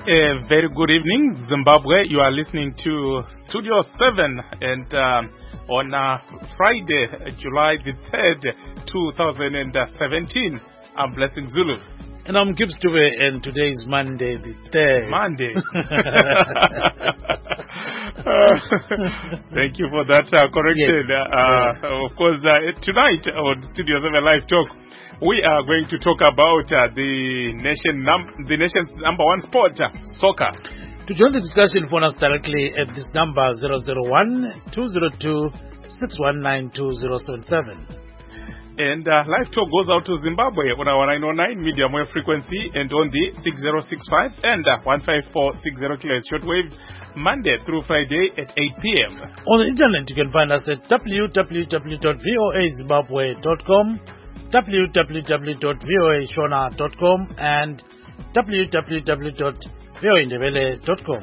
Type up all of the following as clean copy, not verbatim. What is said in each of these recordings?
A very good evening, Zimbabwe. You are listening to Studio 7 and on Friday, July the 3rd, 2017. I'm Blessing Zulu. And I'm Gibbs Dube, and today is Monday the 3rd. Monday. Thank you for that correction. Yes. Of course, tonight on Studio 7 Live Talk, we are going to talk about the nation's number one sport, soccer. To join the discussion, phone us directly at this number 001-202-619-2077. And Live Talk goes out to Zimbabwe on our 909 medium wave frequency and on the 6065 and 15460 kHz shortwave, Monday through Friday at 8 p.m. On the internet, you can find us at www.voazimbabwe.com, www.voashona.com, and www.voaindebele.com.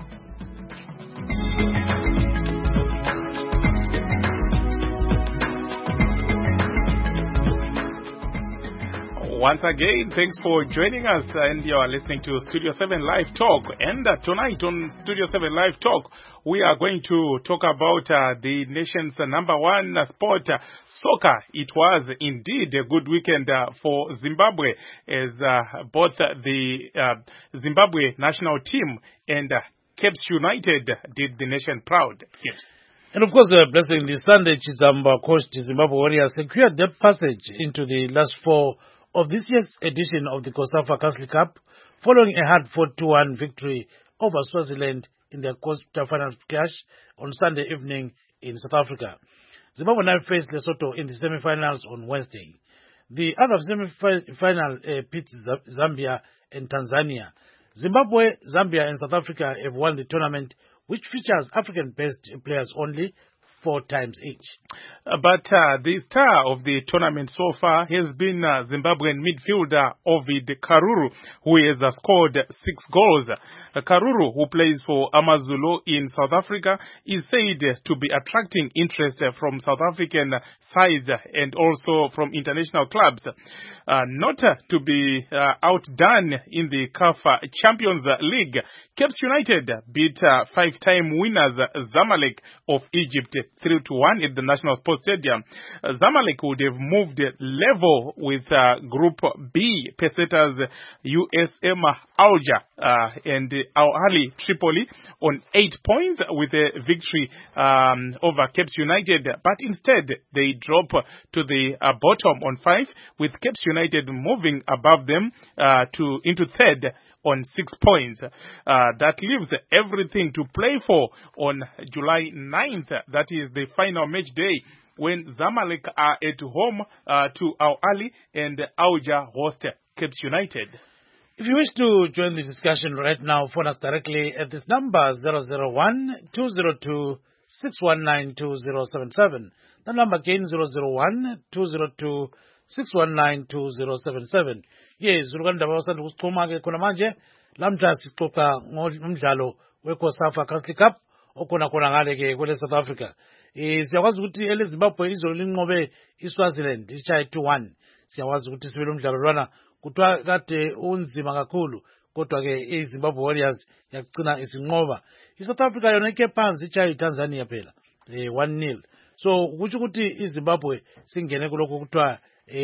Once again, thanks for joining us, and you are listening to Studio 7 Live Talk. And tonight on Studio 7 Live Talk, we are going to talk about the nation's number one sport, soccer. It was indeed a good weekend for Zimbabwe, as both the Zimbabwe national team and Cape United did the nation proud. Yes. And of course, Blessing, the Sunday Chizamba coached Zimbabwe Warriors secured their passage into the last four of this year's edition of the COSAFA Castle Cup, following a hard 4-1 victory over Swaziland in their quarter-final clash on Sunday evening in South Africa. Zimbabwe now faced Lesotho in the semi-finals on Wednesday. The other semi-final pits Zambia and Tanzania. Zimbabwe, Zambia, and South Africa have won the tournament, which features African-based players only 4 times each. But the star of the tournament so far has been Zimbabwean midfielder Ovid Karuru, who has scored 6 goals. Karuru, who plays for Amazulu in South Africa, is said to be attracting interest from South African sides and also from international clubs. Not to be outdone in the CAF Champions League, Cape United beat 5-time winners Zamalek of Egypt 3-1 at the National Sports Stadium. Zamalek would have moved level with Group B pesetas USM Alger and Al Ahly Tripoli on 8 points with a victory over Cape United, but instead they drop to the bottom on 5, with Cape United moving above them into third on 6 points. That leaves everything to play for on July 9th. That is the final match day, when Zamalek are at home to Al Ahly and Alger host Cape United. If you wish to join the discussion right now, phone us directly at this number 001-202-619-2077. The number again 001-202-619-2077. Yes, ulukanda bawasanda ukuxhuma ke khona manje lamhla sixoxa ngomdlalo weCOSAFA Castle Cup okhona ngale ke kwele South Africa. Siyakwazi ukuthi eleZimbabwe izolo linqobe iSwaziland ishaye 2-1. Siyakwazi ukuthi sibe lomdlalo lwana kuthiwa kade unzima kakhulu, kodwa ke iZimbabwe Warriors yagcina isinqoba. iSouth Africa yona ike phansi ishaye iTanzania phela 1-0. So kuthi ukuthi iZimbabwe singene kuloko kuthiwa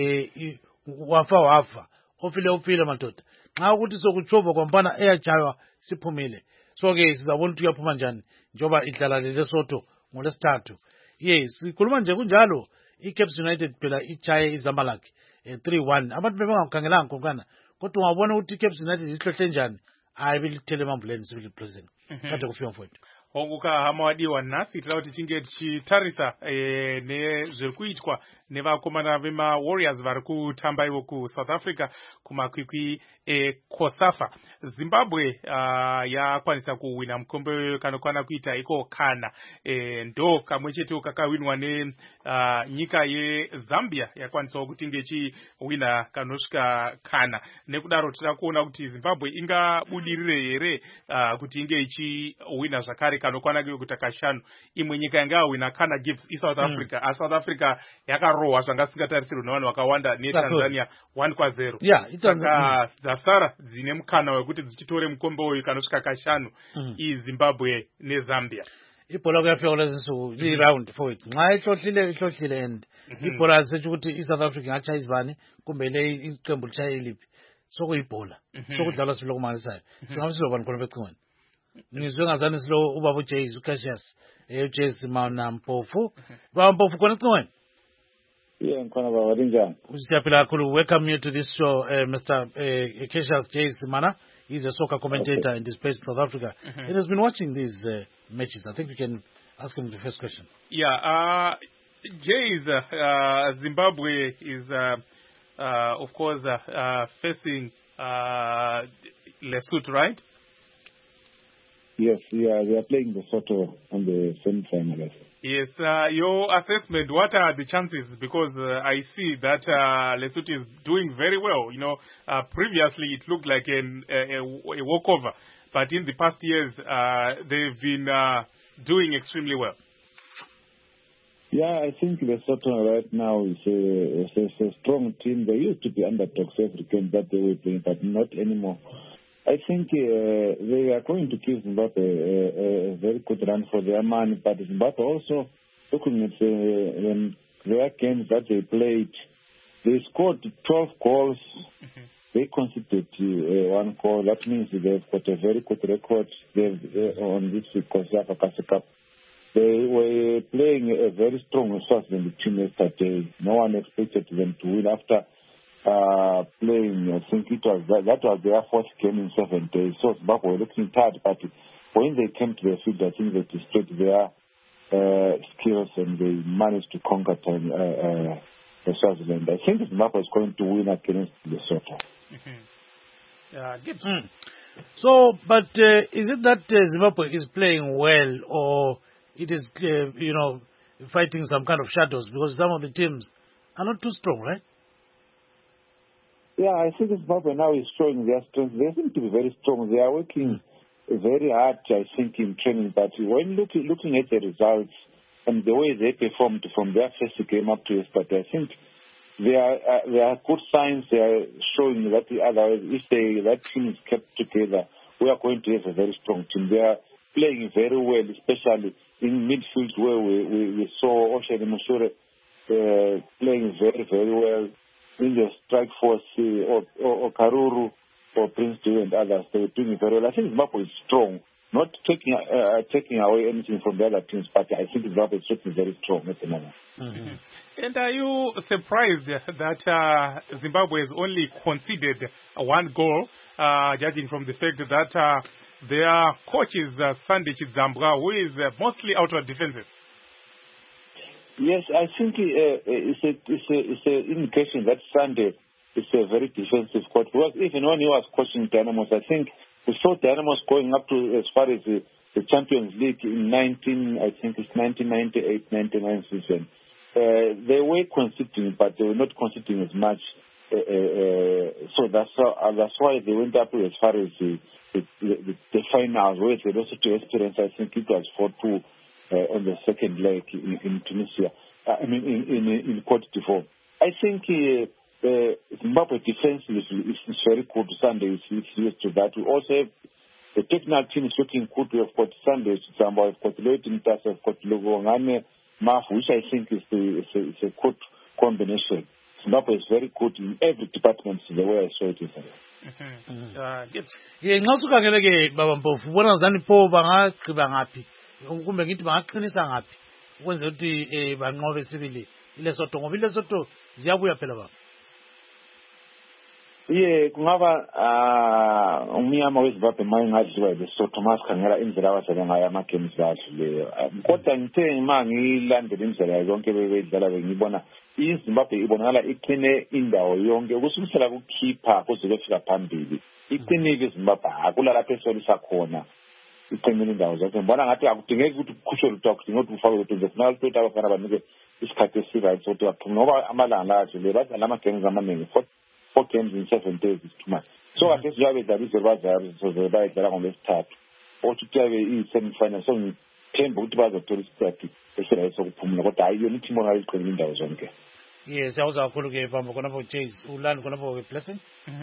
wafa ofile madoda. Nxa ukuthi sokuchova kwampana eyachaywa siphumile. So ke sizabona ukuthi uyaphuma njani njoba idlala leLesotho ngolesithathu. Yes, sikhuluma nje kunjalo iCape United phela ichaye iZamalek 3-1. Abantu bebengakhangelanga konkana, kodwa ungabona ukuthi iCape United ihlohle njani, ayibelithele emambuleni sibili president. Kade kufika mfowethu. Honguka hamawadiwa nasi tila kuti chinge chitarisa nezviri kuitwa nevakomana vema Warriors vari kutamba ivo ku South Africa kumakwikwi COSAFA. Zimbabwe yakwanisa kuwina mukombe kanokwana kuita iko kana ndo kamwe chete kakawinwa nyika yeZambia yakwanisa kuti ngechiwina kanosvika kana. Nekudaro tira kuona kuti Zimbabwe ingabudirire here kuti inge ichiwina zvakare kanokwana kuita kashanu. Imwe nyika yanga wina kana gives South Africa. South Africa yakaro zvarohwa zvanga singatarisirwe nevanhu vakawanda neTanzania 1-0. Yeah, saka dzasara dzine mukana wekuti dzichitore mukombe uyu kanosvika kashanu iZimbabwe neZambia. ibhola kuyafika kulezinsuku i-round forward nxa ihlohlile and ibhola azisethi ukuthi i-South Africa ingatshaye izibani kumbe le iqembu litshaye iliphi sokuyibhola sokudlalwa silokumangalisayo singabe silobani khona becingweni ngizwe ngazani silo ubaba uJays uCassius uJays Mauna Mpofu baba Mpofu khona ecingweni. Yeah, ngikhona baba linjani? Siyaphila kakhulu. Welcome you to this show, Mr. Cassius Jays Mana. He's a soccer commentator in this place in South Africa. He has been watching these matches. I think we can ask him the first question. Yeah, Jays, Zimbabwe is, of course, facing Lesotho, right? Yes, yeah, they are playing Lesotho on the semi-final. Yes, your assessment, what are the chances? Because I see that Lesotho is doing very well. You know, previously it looked like a walkover, but in the past years they've been doing extremely well. Yeah, I think Lesotho right now is a strong team. They used to be underdogs every game that they were playing, but not anymore. I think they are going to give Zimbabwe a very good run for their money, but Zimbabwe also, looking at their games that they played, they scored 12 goals. They conceded 1 goal. That means they've got a very good record on this COSAFA Cup. They were playing a very strong Swaziland team yesterday. No one expected them to win after playing, I think that was their 4th game in 7 days. So Zimbabwe were looking tired, but when they came to the field, I think they displayed their skills and they managed to conquer the Swaziland. I think Zimbabwe is going to win against Lesotho. So, but is it that Zimbabwe is playing well, or it is, fighting some kind of shadows? Because some of the teams are not too strong, right? Yeah, I think Zimbabwe now is showing their strength. They seem to be very strong. They are working very hard, I think, in training. But when looking at the results and the way they performed from their first game up to yesterday, I think there are good signs. They are showing that otherwise, if that team is kept together, we are going to have a very strong team. They are playing very well, especially in midfield where we saw Oshane Mushure playing very, very well. In the strike force, or Karuru, or Prince Dube and others, they were doing very well. I think Zimbabwe is strong, not taking away anything from the other teams, but I think Zimbabwe is certainly very strong at the moment. And are you surprised that Zimbabwe has only conceded 1 goal, judging from the fact that their coach is Sunday Chidzambwa, who is mostly outward defensive? Yes, I think it's an indication that Sunday is a very defensive coach. Because even when he was coaching Dynamos, I think we saw Dynamos going up to as far as the Champions League in 1998-99 season. They were conceding, but they were not conceding as much. So that's why they went up as far as the finals, where they also to experience. I think it was 4-2. On the second leg in Tunisia, in Côte d'Ivoire. I think Zimbabwe defense is very good. Sunday is used to that. We also have the technical team is looking good. We have got Sunday, we've got Leighton Tas, we've got Logongane Maf, which I think is a good combination. Zimbabwe is very good in every department, the way I saw it yesterday. Ngasukangeleke baba Mpofu ubona ngani pho bangagqiba ngapi kumbe ngithi bangaqinisa ngapi ukwenza ukuthi banqobe sibili iLesotho ngoba iLesotho ziyabuya phela baba. Kungaba umnyama weZimbabwe mayingadliwa iLesotho masikhangela indlela abadlala ngayo ama-games badlileyo. Kodwa ngithe ma ngilandela indlela yonke bebedlala bengibona iZimbabwe ibonakala iqine indawo yonke kusukela kukhipha kuze kufika phambili. Iqinile iZimbabwe akulalapho esolisa khona. Iqinile indawo zonke. Ngibona ngathi akudingeki ukuthi ukhushwe lutho akudingeki ukuthi ufake lutho nje kufanele ukuthi abafana banike isikhathi esirayithi sokuthi baphume ngoba amalanga adlule badlala ama-games amaningi 4 games in 7 days is too much. So kade siyabe dlala bazari so bayidlala ngolwesithathu. Othi kuyabe i-semi-final so ngithemba ukuthi bazothola isikhathi esirayithi sokuphumula kodwa hayi yona ithi ibonakala iqinile indawo zonke. Yes, I was a colleague from Konapo Chase. Ulan Konapo Blessing.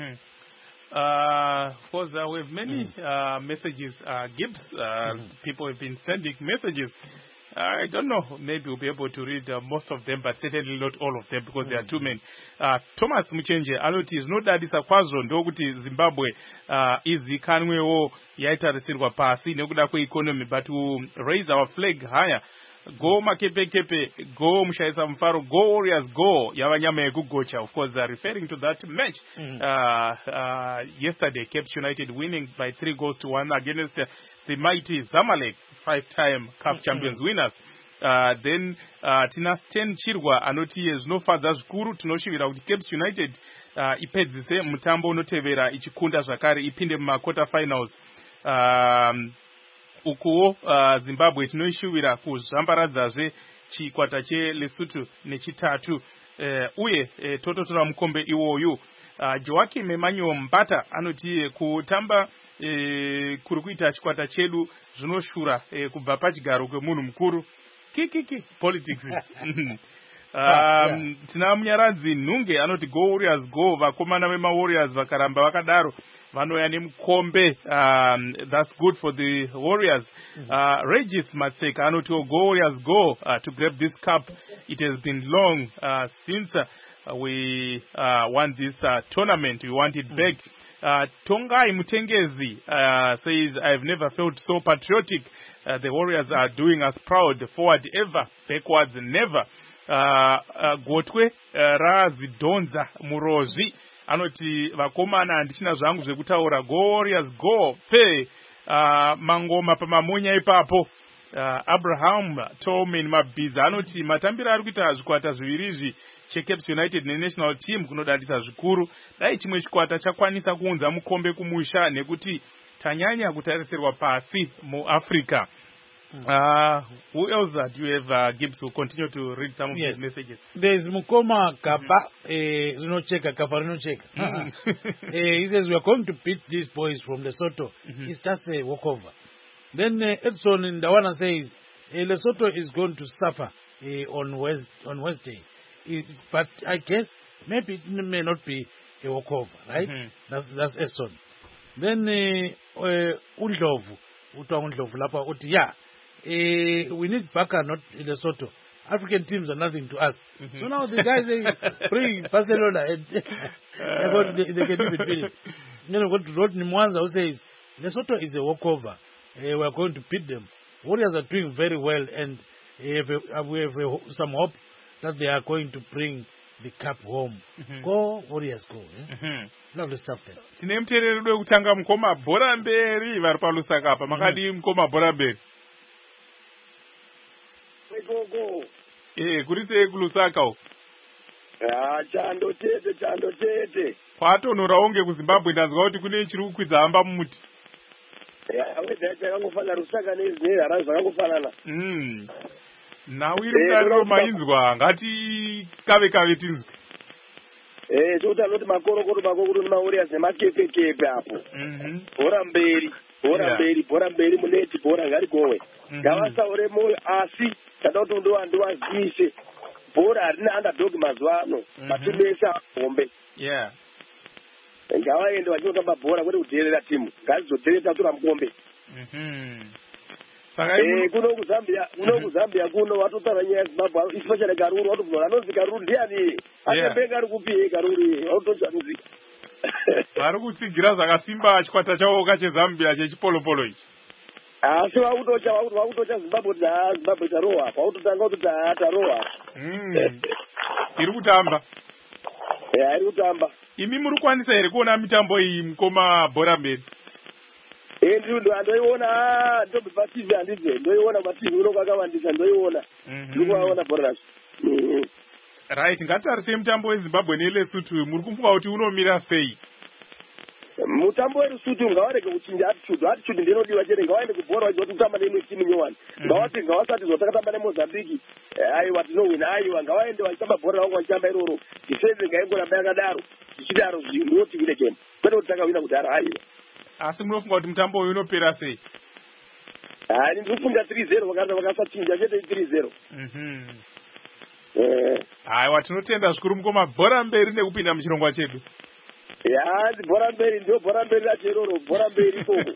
Of course, we have many messages, Gibbs. People have been sending messages. I don't know, maybe we'll be able to read most of them, but certainly not all of them because there are too many. Thomas Muchenje, anoti zvinodadisa kwazvo ndokuti Zimbabwe izikanwewo yaitarisirwa pasi nekuda kweeconomy, but to raise our flag higher. Go Makepe, go Mushaisa Mfaro, go Warriors, go Yawanyama Yekugocha. Of course, referring to that match yesterday, Cape United winning by 3-1 against the mighty Zamalek, 5-time CAF champions winners. Then tina Sten Chirwa anoti zvinofadza zvikuru tinoshivira kuti Cape United ipedzise mutambo unotevera ichikunda zvakare ipinde mumaquarter finals. Ukuwo Zimbabwe tinoishuvira kuzvambaradzazve chikwata cheLesotho nechitatu uye tototora mukombe iwoyu. Joakim Emmanuel Mbata anoti kutamba kuri kuita chikwata chedu zvinoshura kubva pachigaro kwemunhu mukuru kikiki politics. Tina Munyaradzi Nunge anoti go Warriors go, vakomana vema Warriors vakaramba vakadaro vanoya nemukombe. That's good for the Warriors. Regis Matseka anoti go Warriors go to grab this cup. It has been long since we won this tournament. We want it back. Tongai Mutengezi says, I've never felt so patriotic. The Warriors are doing us proud. Forward ever, backwards never. Gotwe Razidonza Murozi anoti vakomana handichina zvangu zvekutaura, go Warriors go pe mangoma pamamonya ipapo. Abraham Tomin Mabhiza anoti matambira ari kuita zvikwata zvivirizvi cheCape United nenational team kunodadisa zvikuru. Dai chimwe chikwata chakwanisa kuunza mukombe kumusha nekuti tanyanya kutarisirwa pasi muAfrica. Who else do you have, Gibbs, who continue to read some of these messages? There's Mukoma Kapa, Rinocheka, Kapa Rinocheka. He says, we are going to beat these boys from Lesotho. It's just a walkover. Then Edson in Dawana says, Lesotho is going to suffer on Wednesday. But I guess maybe it may not be a walkover, right? That's Edson. Then Undlovu, Lapa Uti, yeah. We need Baka, not Lesotho. African teams are nothing to us. So now the guys they bring Barcelona and they can do it. You know what Rodney Mwanza who says Lesotho is a walkover. We are going to beat them. Warriors are doing very well, and we have some hope that they are going to bring the cup home. Go Warriors go. Lovely stuff there. Sinemterere do kutanga mukoma bora mberi vari palusaka apa makadi mukoma bora mberi. Go. Kuri sei kulusaka o? Chando tete. Kwatonora unge kuZimbabwe ndazwa kuti kune chiri kukwidza hamba mumuti. Weda chakangofana rusaka nezera zvakafanana. Nawiri mdariro mainzwa ngati kave tinzwe. Chota noti makorokoro makuru nemaurias nemakepe apo. Bora mberi muneti bora ngari gowe. Ngavasaure moyo asi kada kuti ndowandiwazise bhora harina underdog mazuva ano matimesa hombe ngavaende vachinotamba bhora kwete kuteerera timu ngazvizoteeresa tura mukombe. Kuno kuzambia kuno watotara nyaya yeZimbabwe especially Karuru watobvora anonzi Karuru ndiani atembenga ari kupi Karuru autozvanzi vari kutsigira zvakasimba chikwata chavo kacheZambia chechipolopolo ichi. Asi wautocha Zimbabwe taroha kwautotanga kuti taroha iri kutamba. Iri kutamba. Imi muri kwanisa here kuona mitambo iyi mukoma bhora mberi? Ndoiona ndombi pativi handidze ndoiona pativi uno kwakawandisa ndoiona ndikuvaona bhora racho. Right, ngatarise mutambo weZimbabwe neLesotho muri kufunga kuti unomira sei? Mutambo weLesotho ngawarege kuchinja attitude ndinodiwa chete ngawaende kubhora vachiva kutamba neimwe timu nyowani ngavasati zvatakatamba neMozambique aiwa tinowina aiwa ngavaende vachitamba bhora vangu vachitamba iroro defense ngaingoramba yakadaro zvichidaro zvinoti wine game kwete kuti takawina kudhara aiwa. Asi munofunga kuti mutambo uyu unopera sei? Ndinofunga 3-0 vakasachinja chete 3-0. Aiwa tinotenda zvikuru mukoma bhora mberi nekupinda muchirongwa chedu. Ya bhora mberi ndio bhora mberi racheroro bhora mberi koko.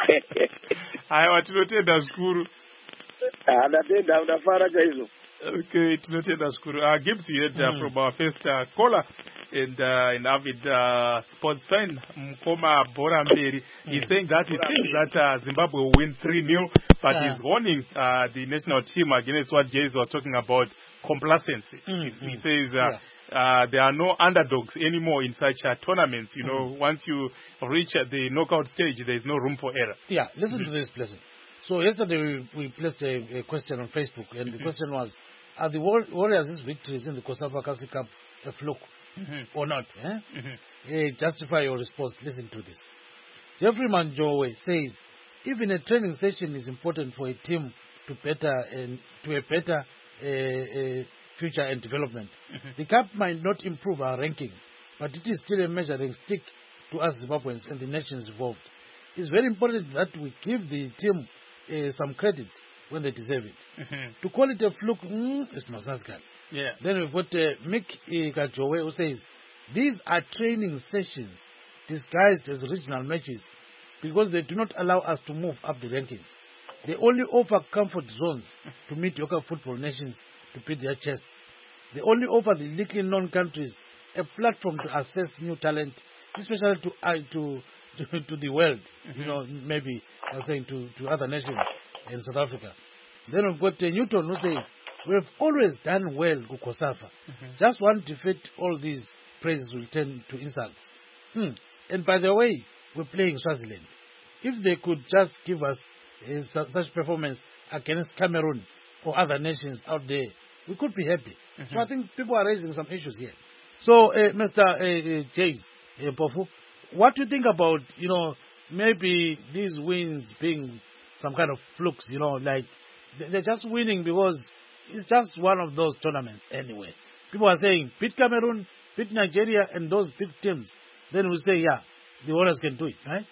Aiwa tinotenda zvikuru. Ndatenda unafara chaizvo. Okay, tinotenda zvikuru. Gibbs, you heard from our first caller and an avid sports fan, Mkoma Boramberi. He's saying that he thinks that Zimbabwe will win 3-0, but he's warning the national team against what Jays was talking about, complacency. He says there are no underdogs anymore in such tournaments. You know, once you reach the knockout stage, there is no room for error. Yeah, listen to this, Blessing. So yesterday we placed a question on Facebook, and the question was, are the Warriors' victories in the COSAFA Castle Cup a fluke or not? Justify your response. Listen to this. Jeffrey Manjowe says, even a training session is important for a team to a better future and development. The cup might not improve our ranking, but it is still a measuring stick to us Zimbabweans and the nations involved. It's very important that we give the team some credit when they deserve it. To call it a fluke, it's Masaskal. Yeah. Then we've got Mick Kajowe who says, these are training sessions disguised as regional matches because they do not allow us to move up the rankings. They only offer comfort zones to mediocre football nations to beat their chests. They only offer the little known countries a platform to assess new talent, especially to the world, you know, maybe I'm saying to other nations in South Africa. Then we've got Newton who says, we have always done well with COSAFA. Just one defeat, all these praises will turn to insults. And by the way, we're playing Swaziland. If they could just give us such performance against Cameroon or other nations out there, we could be happy. So I think people are raising some issues here. So, Mr. Jays, Pofu, what do you think about, you know, maybe these wins being some kind of flukes, you know, like they're just winning because it's just one of those tournaments anyway. People are saying, beat Cameroon, beat Nigeria, and those big teams. Then we say, yeah, the Warriors can do it, right?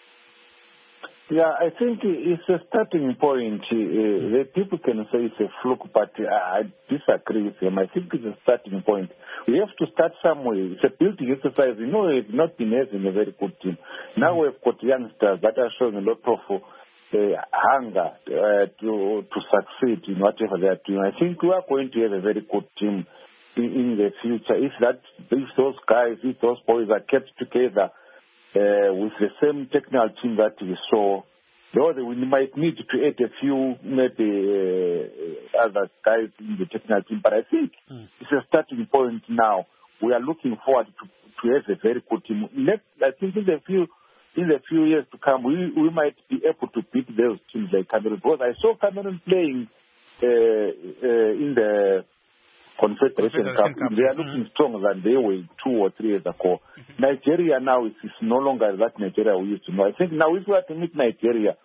Yeah, I think it's a starting point. The people can say it's a fluke, but I disagree with them. I think it's a starting point. We have to start somewhere. It's a building exercise. You know, we've not been having a very good team. Now we've got youngsters that are showing a lot of hunger to succeed in whatever they are doing. I think we are going to have a very good team in the future. If those guys, if those boys are kept together with the same technical team that we saw, though we might need to add a few maybe other guys in the technical team, but I think it's a starting point now. We are looking forward to have a very good team. I think in the few years to come, we might be able to beat those teams like Cameroon. Because I saw Cameroon playing in the Confederation Cup. They are looking stronger than they were 2 or 3 years ago. Nigeria now is no longer that Nigeria we used to know. I think now if we are to meet Nigeria,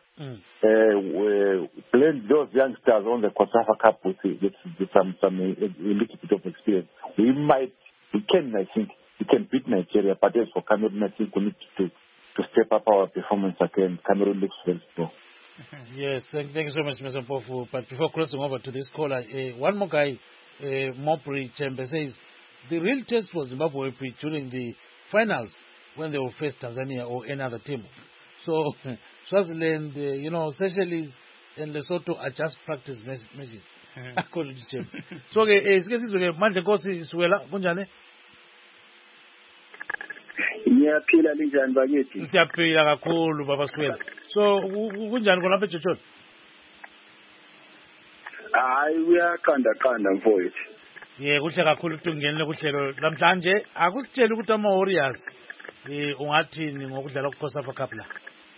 blend those youngsters on the COSAFA Cup with some a little bit of experience, we can beat Nigeria. But as for Cameroon, I think we need to step up our performance again. Cameroon looks very strong. Yes, thank you so much, Mr. Mpofu. But before crossing over to this caller, one more guy, Mopri Chembe, says the real test for Zimbabwe will be during the finals when they will face Tanzania or any other team. So Swaziland, Seychelles and Lesotho are just practice matches. According to Chembe. So manje Nkosi Siwela kunjani? Ngiyaphila linjani bakithi? Siyaphila kakhulu baba Siwela. So kunjani khona lapha eJohn? Hayi uyaqanda mfowethu. Kuhle kakhulu ukuthi ungenele kuhlelo namhlanje. Akusitshela ukuthi ama Warriors ungathini ngokudlala kuCOSAFA Cup la?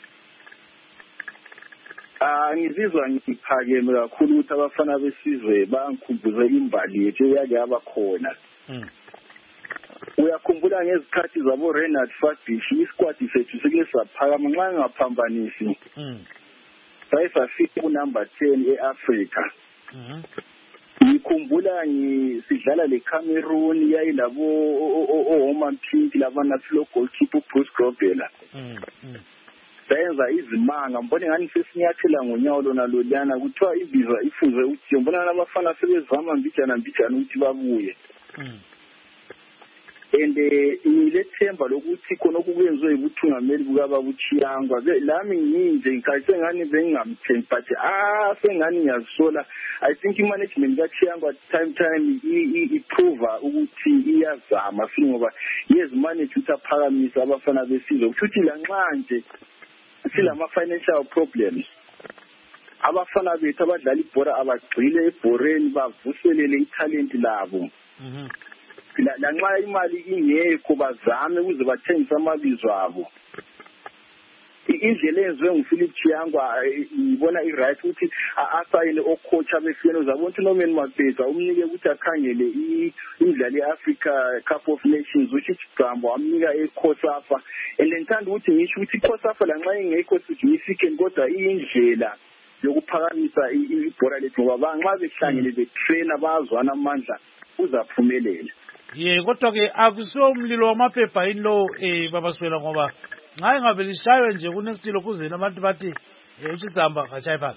Ngizizwa ngiphakeme kakhulu ukuthi abafana besizwe bangikhumbuze imbali yethu eyake yabakhona. Uyakhumbula ngezikhathi zabo Renard Fabish isquad sethu sike saphakama nxa ngaphambanisi. Sayisafika ku-number 10 eAfrica. Ngikhumbula sidlala leCameroon yayilabo Oman Pink labana flow goalkeeper Bruce Grobela. Sayenza izimanga mbone ngani sesinyathela ngonyawo lona lolana kuthiwa ibizwa ifuze ukuthi mbona abafana sebezama mbijana ukuthi babuye. and ngilethemba lokuthi khona okwenziwe ubuthungameli bukababa uChiyangwa lami nginje ngikayise ngani bengingamthembi but sengani ngiyazisola. I think i-management kaChiyangwa time iprove ukuthi iyazama ngoba manage ukuthi aphakamisa abafana besizwe futhi lanxa nje silama financial problems abafana bethu abadlala ibhola abagcile ebhoreni bavuselele italent labo. Lanxa imali ingekho bazame ukuze bathengise amabizo abo. Indlela enziwe nguPhilip Chiyangwa ngibona i-right ukuthi asayine ocoach abefiyena uzabona ukuthi Norman Mabheza umnike ukuthi akhangele imidlalo ye-Africa Cup of Nations which iGambo amnika eCOSAFA and ngithanda ukuthi ngisho ukuthi iCOSAFA lanxa ingekho significant kodwa iyindlela yokuphakamisa ibhola lethu ngoba nxa behlangene betrainer bazwana amandla uzaphumelela. Kodwa ke akusiwo umlilo wamaphepha yini lo babaswela ngoba nxa ingabe lishaywe nje kunesitilo kuzeni abantu bathi uChizamba kashayi phansi.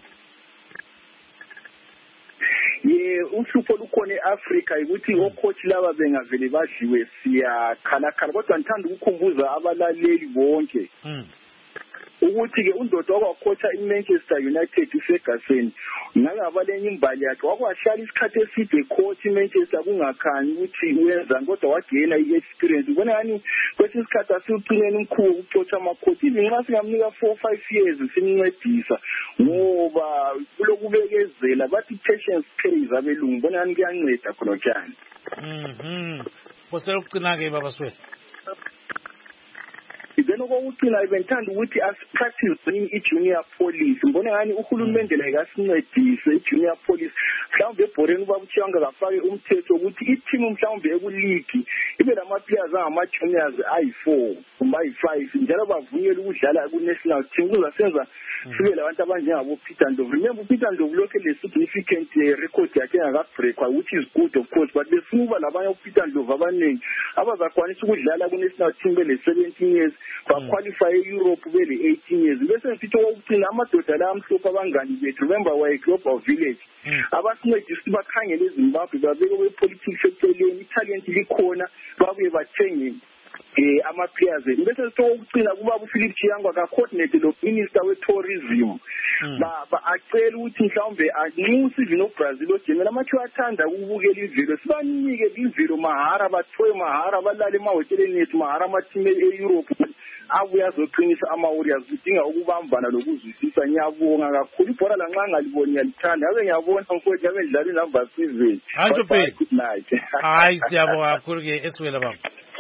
Uhlupho lukhona eAfrica ukuthi ocoach laba bengavele badliwe siyakhalakhala kodwa ngithanda ukukhumbuza abalaleli bonke ukuthi ke undoda wakwacoacha iManchester United uFerguson ngakabalenye imbali yakhe wakwahlala isikhathi eside coach iManchester kungakhanyi ukuthi uyenzani kodwa wagena i-experience ubona yani kwesinye isikhathi asiwucineni umkhubo ukucoacha amacoach nxa singamnika 4-5 years simncedisa ngoba kulokubekezela bathi patience pays abelungu bona yani kuyanceda khona njani. Kosela ukucina ke babaswela then okokucina bengithanda ukuthi asipractice i-junior police ngibona ngani uhulumende la ikasincedise i-junior police mhlawumbe ebhoreni ubaba uChiyangwa kafake umthetho ukuthi i-team mhlawumbe ekuligi ibe lama-players angama-juniors ayi-4 kumbe ayi-5 njalo bavunyelwe ukudlala ku-national team kuzasenza sibe labantu abanjengabo Peter Ndlovu. Remember Peter Ndlovu lokho le-significant record yakhe engakabreakwa which is good of course but befuna uba labanye uPeter Ndlovu abaningi abazakwanisa ukudlala ku-national team bele 17 years baqualify e-Europe bele 18 years bese ngisithi okugcina amadoda la amhlophe abangani bethu remember waye-Global Village abasincedisa ukuthi bakhangele eZimbabwe babeke kwe-politics eceleni italent likhona babuye bathenge ama-players bese sokugcina kuba uPhilip Chiyangwa ka-coordinate lo minister we-tourism acela ukuthi mhlawumbe anxuse even oBrazil ojenela amathiwa athanda ukubukela ivilo sibanike ivilo mahara bathoye mahara balale emahoteleni ethu mahara amathime e-Europe abuya azoqinisa ama-Warriors udinga ukubambana lokuzwisisa. Ngiyabonga kakhulu ibhola lanxa ngaliboni ngiyalithanda ave ngiyabona mfowethu ave ndlala inamba 7 good night. Hayi siyabonga kakhulu ke esiwela baba.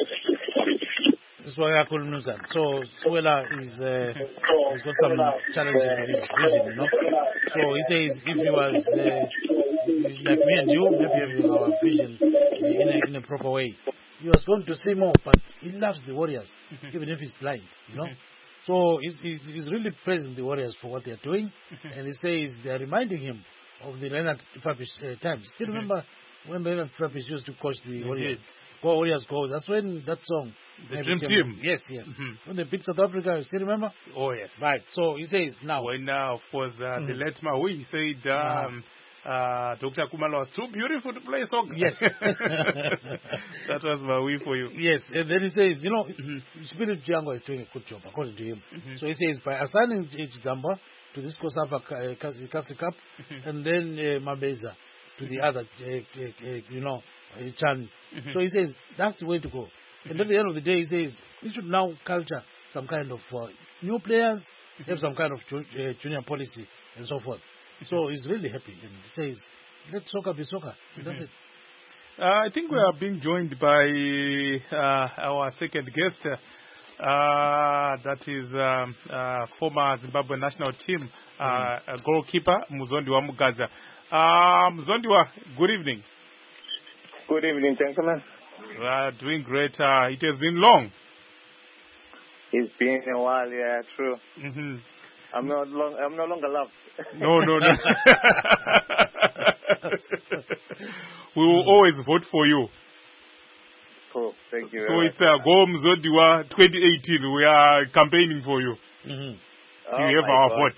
So Suela has got some challenges with his vision, you know. So he says if he was like me and you, maybe having our vision in a proper way, he was going to say more, but he loves the Warriors, even if he's blind, you know. So he's really praising the Warriors for what they're doing, and he says they're reminding him of the Leonard Fabish times. Still remember when Leonard Fabish used to coach the Warriors? Go Warriors Go. That's when that song. The Dream Team. Yes. When they beat South Africa, you still remember? Oh, yes. Right. So he says now. Well, now, of course, the late Maui said Dr. Kumalo was too beautiful to play soccer. Yes. That was Maui for you. Yes. And then he says, you know, Philip Chiyangwa is doing a good job, according to him. So he says, by assigning Chizamba to this COSAFA Castle Cup, and then Mabeza to the other, Chan. So he says, that's the way to go. And at the end of the day, he says, we should now culture some kind of new players, have some kind of junior policy, and so forth. So he's really happy. And he says, let soccer be soccer. That's it. I think we are being joined by our second guest. That is former Zimbabwe national team goalkeeper, Muzondiwa Mugadza. Muzondiwa, good evening. Good evening, gentlemen. Doing great. It has been long. It's been a while, yeah, true. I'm no longer loved. No. We will always vote for you. Cool, thank you. So it's Go Muzondiwa 2018. We are campaigning for you. you have our vote.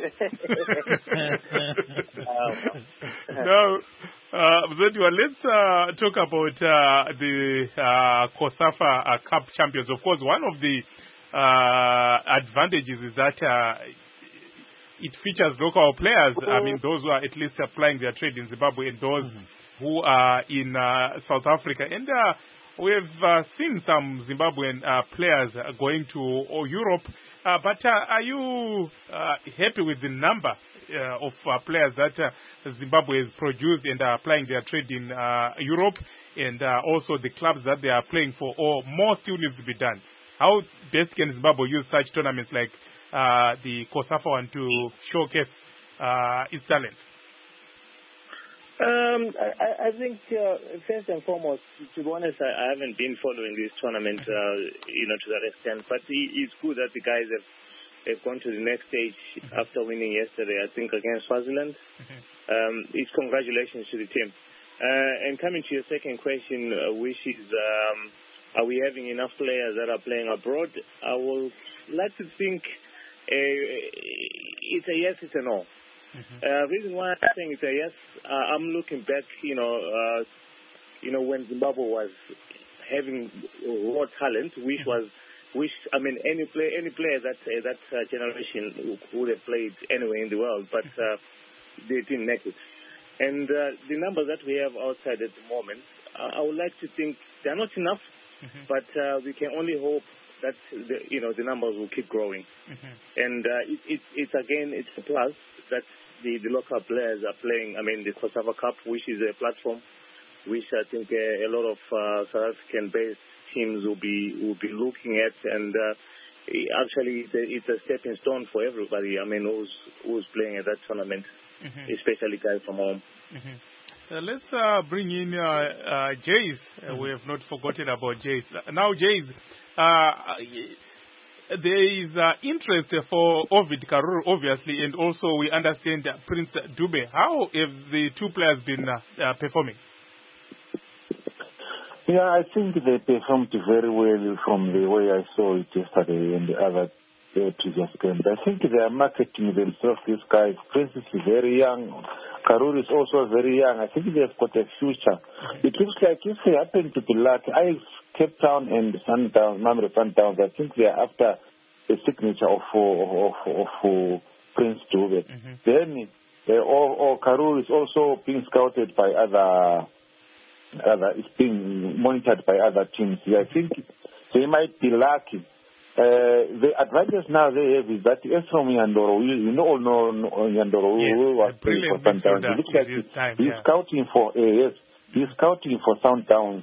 Now, Mzwediwa, let's talk about the COSAFA Cup champions. Of course, one of the advantages is that it features local players. I mean, those who are at least applying their trade in Zimbabwe and those who are in South Africa. And we've seen some Zimbabwean players going to Europe. But are you happy with the number of players that Zimbabwe has produced and are applying their trade in Europe, and also the clubs that they are playing for, or more still needs to be done? How best can Zimbabwe use such tournaments like the COSAFA one to showcase its talent? I think first and foremost, to be honest, I haven't been following this tournament, to that extent. But it's good that the guys have gone to the next stage after winning yesterday, I think, against Swaziland. It's congratulations to the team. And coming to your second question, which is, are we having enough players that are playing abroad? I would like to think it's a yes, it's a no. Reason why I'm saying it's a yes, I'm looking back, when Zimbabwe was having raw talent, any player that generation would have played anywhere in the world, but they didn't make it. And the numbers that we have outside at the moment, I would like to think they're not enough, but we can only hope that the numbers will keep growing. And it's a plus that the local players are playing. I mean, the COSAFA Cup, which is a platform which I think a lot of South African-based teams will be looking at, and actually it's a stepping stone for everybody. I mean, who's playing at that tournament, especially guys from home. Let's bring in Jays. We have not forgotten about Jays. Now, Jays, there is interest for Ovid Karuru, obviously, and also we understand Prince Dube. How have the two players been performing? Yeah, I think they performed very well from the way I saw it yesterday and the other previous games. I think they are marketing themselves, these guys. Prince is very young. Karuru is also very young. I think they've got a future. It looks like if they happen to be lucky, Cape Town and Sundowns, Mamelodi Sundowns, I think they are after the signature of Prince Dube. Then, Karuru is also being scouted by it's being monitored by other teams. I think they might be lucky. The advantage now they have is that Esrom Nyandoro, all know Nyandoro, who was playing for Sundowns. It looks like he's scouting for Sundowns.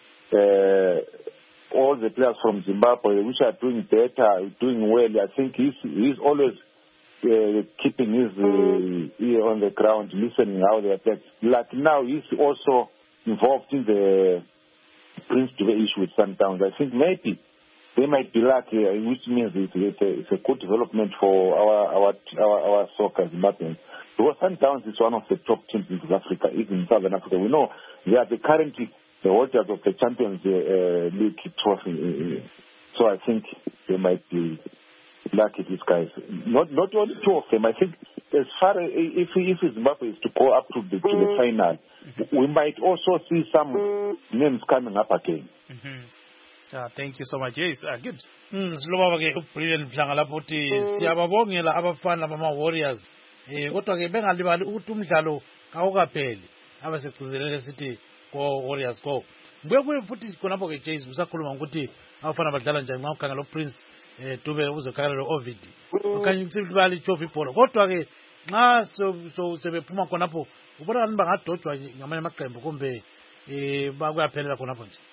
All the players from Zimbabwe, which are doing better, doing well. I think he's always keeping his ear on the ground, listening how they are playing. Like now, he's also involved in the Prince Dube issue with Sundowns. I think maybe they might be lucky, which means it's a good development for our soccer Zimbabweans. Because Sundowns is one of the top teams in South Africa, even in Southern Africa. We know they are currently the holders of the Champions League trophy. So I think they might be lucky, these guys. Not only two of them. I think as far as if Zimbabwe is to go up to the final, we might also see some names coming up again. Thank you so much. Yes, Gibbs. Silobaba ke brilliant mhlanga lapho uthi siyababongela abafana bama Warriors. Kodwa ke bengalibali ukuthi umdlalo awukapheli. Abasegcizelele sithi go Warriors go. Kubuye futhi khonapho ke Jays usakhuluma ukuthi abafana badlala njani nxa ukhangela uPrince Dube uzokhangela lo-Ovid. Okanye sibali ichofi ibhola. Kodwa ke nxa sebephuma khonapho ubona ngani bangadojwa ngamanye amaqembu kumbe bakuyaphelela khonapho nje.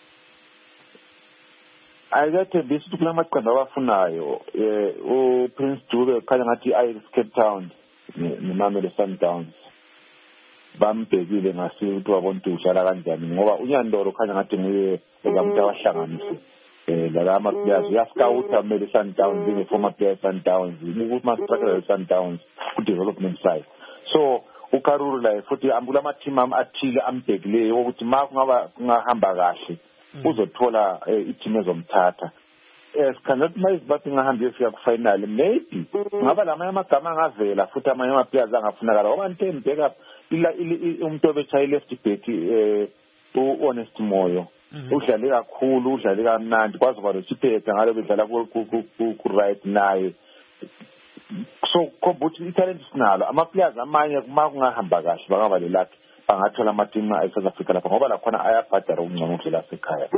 Ayethe besithi kula maqembu abafunayo uPrince Dube khanya ngathi Cape Town neMamelodi Sundowns bambhekile ngasi ukuthi wabonke udlala kanjani ngoba uNyandoro khanya ngathi nguye ozamuntu abahlanganise lama players yascout Mamelodi Sundowns being a former player Sundowns ukuthi ma-structure Sundowns ku development side. So uKaruru la futhi ambula ama team athile ambhekileyo ukuthi ma kungahamba kahle uzothola i-team ezomthatha. sikhangathi uma izibathe ngahambi yofika kufinal maybe ngaba lamanye amagama angavela futhi amanye amaplayers angafunakala ngoba nithe nibheka umuntu obetshaye left back u-Honest Moyo udlale kakhulu udlale kamnandi kwazi kwalo siphethe ngalo bedlala ku-right naye so khomba ukuthi italent sinalo ama-players amanye kuma kungahamba kahle bangaba lelakhe bangathola amatimu e-South Africa lapha ngoba lakhona ayabhadara ukungcono ukudlela asekhaya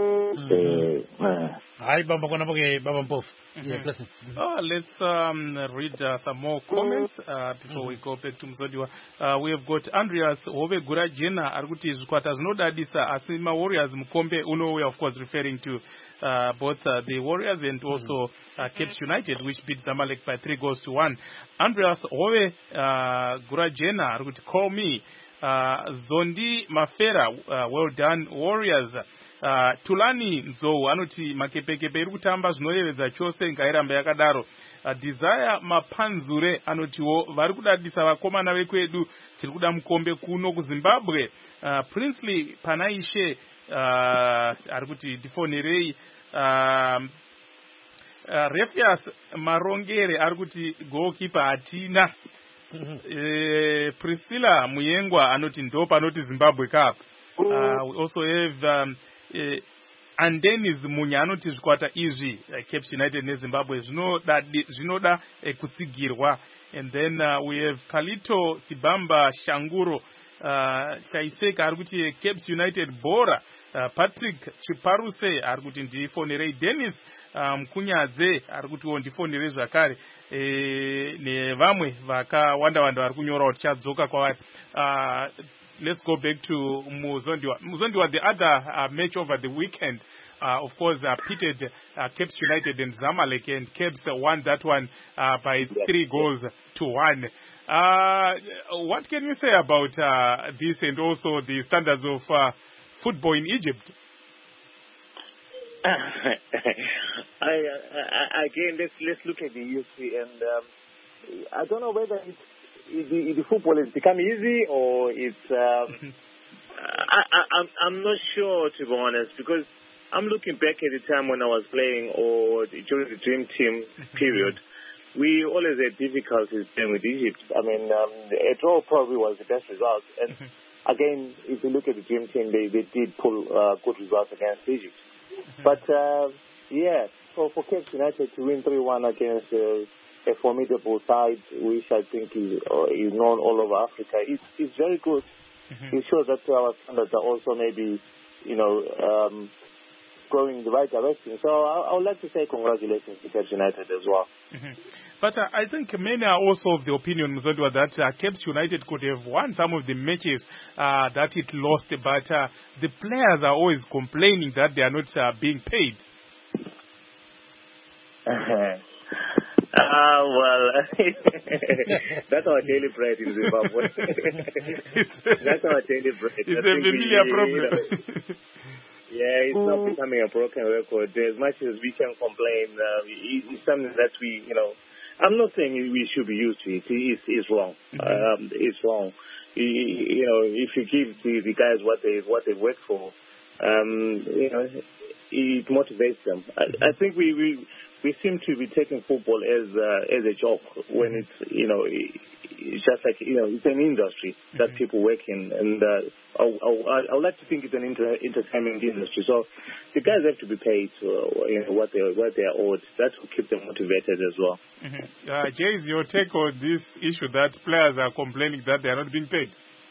hayi bamba khona ke baba Mpofu. Let's read some more comments before we go back to Mzondiwa. We have got Andreas Hove Gurajena arikuti zvikwata zvinodadisa asi Warriors mukombe uno we are of course referring to both the Warriors and also Cape United which beat Zamalek by 3-1. Andreas Hove Gurajena arikuti call me Zondi Mafera, well done Warriors. Tulani Nzou anoti makepekepe iri kutamba zvinoyevedza chose ngairamba yakadaro. Desire Mapanzure anotiwo vari kudadisa vakomana vekwedu tiri kuda mukombe kuno kuZimbabwe. Princely Panaishe ari kuti ndifonerei. Refias Marongere ari kuti goalkeeper hatina. Priscilla Muyengwa anoti ndo panoti Zimbabwe Cup. We also have Andenis Munya anoti zvikwata izvi Cape United neZimbabwe zvinoda kutsigirwa. And then we have Kalito Sibamba Shanguro Shaiseka ari kuti Cape United bora. Patrick Chiparuse ari kuti ndifonerei. Dennis Mkunyadze ari kuti ndifonerei zvakare. Nevamwe vakawanda vari kunyora kuti chadzoka kwavari. Let's go back to Muzondiwa. Muzondiwa, the other match over the weekend, of course, pitted Cape United and Zamalek, and Caps won that one by 3-1. What can you say about this and also the standards of football in Egypt? Again, let's look at the UFC, and I don't know whether the football has become easy or it's. I'm not sure, to be honest, because I'm looking back at the time when I was playing or during the Dream Team period. We always had difficulties playing with Egypt. I mean, a draw probably was the best result. And again, if you look at the Dream Team, they did pull good results against Egypt. But yeah, for Cape United to win 3-1 against a formidable side, which I think is known all over Africa, it's very good. It shows that our standards are also maybe, going in the right direction. So I would like to say congratulations to Cape United as well. But I think many are also of the opinion, Mzondiwa, that Cape United could have won some of the matches that it lost, but the players are always complaining that they are not being paid. Well, that's our daily bread in Zimbabwe. That's our daily bread. It's a familiar problem. Yeah, it's not becoming a broken record. As much as we can complain, it's something that we, I'm not saying we should be used to it. It's wrong. It's wrong. If you give the guys what they work for, it motivates them. I think we seem to be taking football as a joke when it's it's just like it's an industry that people work in, and I would like to think it's an entertainment industry. So the guys have to be paid what they are owed. That will keep them motivated as well. Jay, is your take on this issue that players are complaining that they are not being paid?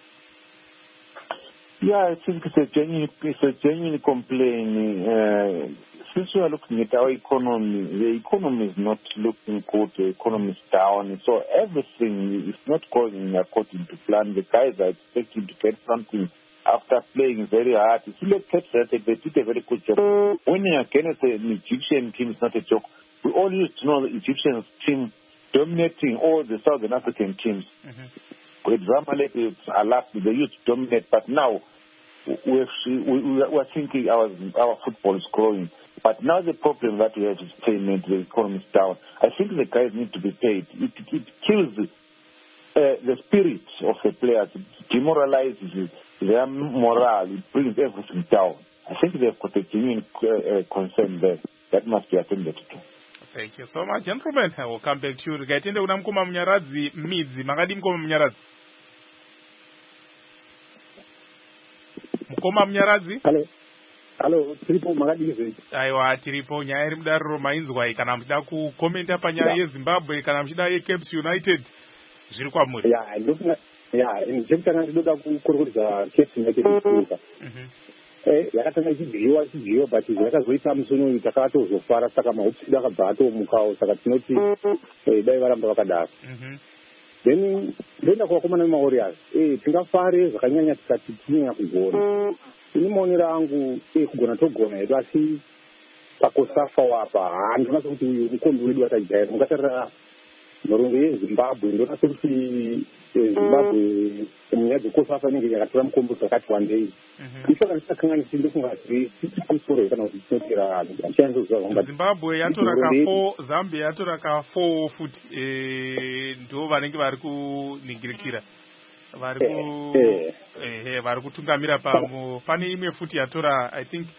Yeah, I think it's a genuine complaint. Since we are looking at our economy, the economy is not looking good. The economy is down, so everything is not going according to plan. The guys are expecting to get something after playing very hard. If you look at that, they did a very good job. Winning against an Egyptian team is not a joke. We all used to know the Egyptian team dominating all the Southern African teams. For example, they used to dominate, but now we're thinking our football is growing. But now the problem that we have is payment, the economy is down. I think the guys need to be paid. It kills the spirit of the players. It demoralizes their morale. It brings everything down. I think they've got a genuine concern there. that must be attended to. Thank you so much, gentlemen. I will come back to you. Gaitende una mkoma Munyaradzi midzi. Makadi mkoma Munyaradzi. Mkoma Munyaradzi? Hello, tiripo makadi. Aiwa, tiripo nyaya iri mudariro mainzwai kana muchida kukomenta panyaya yeZimbabwe kana muchida yeCaps United zviri kwamuri. Ndikutanga ndinoda kukurukudza Cape United kuruka. Yakatanga ichibhiyiwa but zvakazoita musono takatozofara saka mahopsi akabva atomukawo saka tinoti dai varamba vakadaro. Then ndoenda kuvakomana veMawarriors tingafare zvakanyanya tikati tinonyanya kugona. Ini maonero angu kugona togona hedu asi pakosafa wapa handinasa kuti uyu mukombi wedu watajaira mukatarira nhorongo yeZimbabwe ndonasa kuti Zimbabwe munyaya dzekosafa inenge yakatora mukombo dzakati wandei isaka ndisakanganisi ndofunga kuti titikusoro kana kuti tinotera achianzoziva Zimbabwe yatora ka4 Zambia yatora ka4 futi ndo vanenge vari kuningirikira vari kutungamira pane imwe futi yatora I think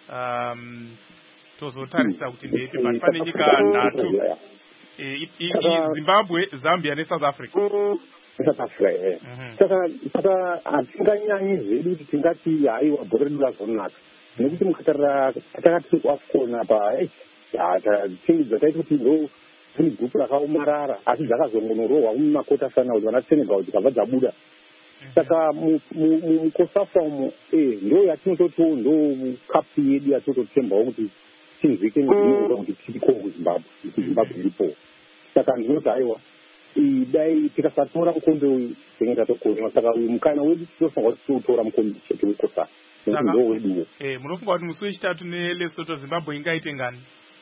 tozotarisa kuti ndepi but pane nyika 3 Zimbabwe, Zambia neSouth Africa. South Africa. Saka hatinganyanyi zvedu kuti tingati haiwa bhora redu razonaka nekuti mukatarira takati kuAFCON apa timu dzakaita kuti ndo tiri gupu rakaomarara asi dzakazongonorohwa mumakota final vana Senegal dzikabva dzabuda. Saka mukosafa umo ndo yatinototiwo ndo kapu yedu yatototembawo kuti tinzwike nezvinhu kuti tiriko kuZimbabwe iripo. Saka ndinoti haiwa dai tikasatora mukombe uyu tinenge tatokona saka uyu mukana wedu tinofanira kuti tiutora mukombe chete wekosafa ndo weduwo. Munofunga kuti musi wechitatu neLesotho Zimbabwe ingaite ngani?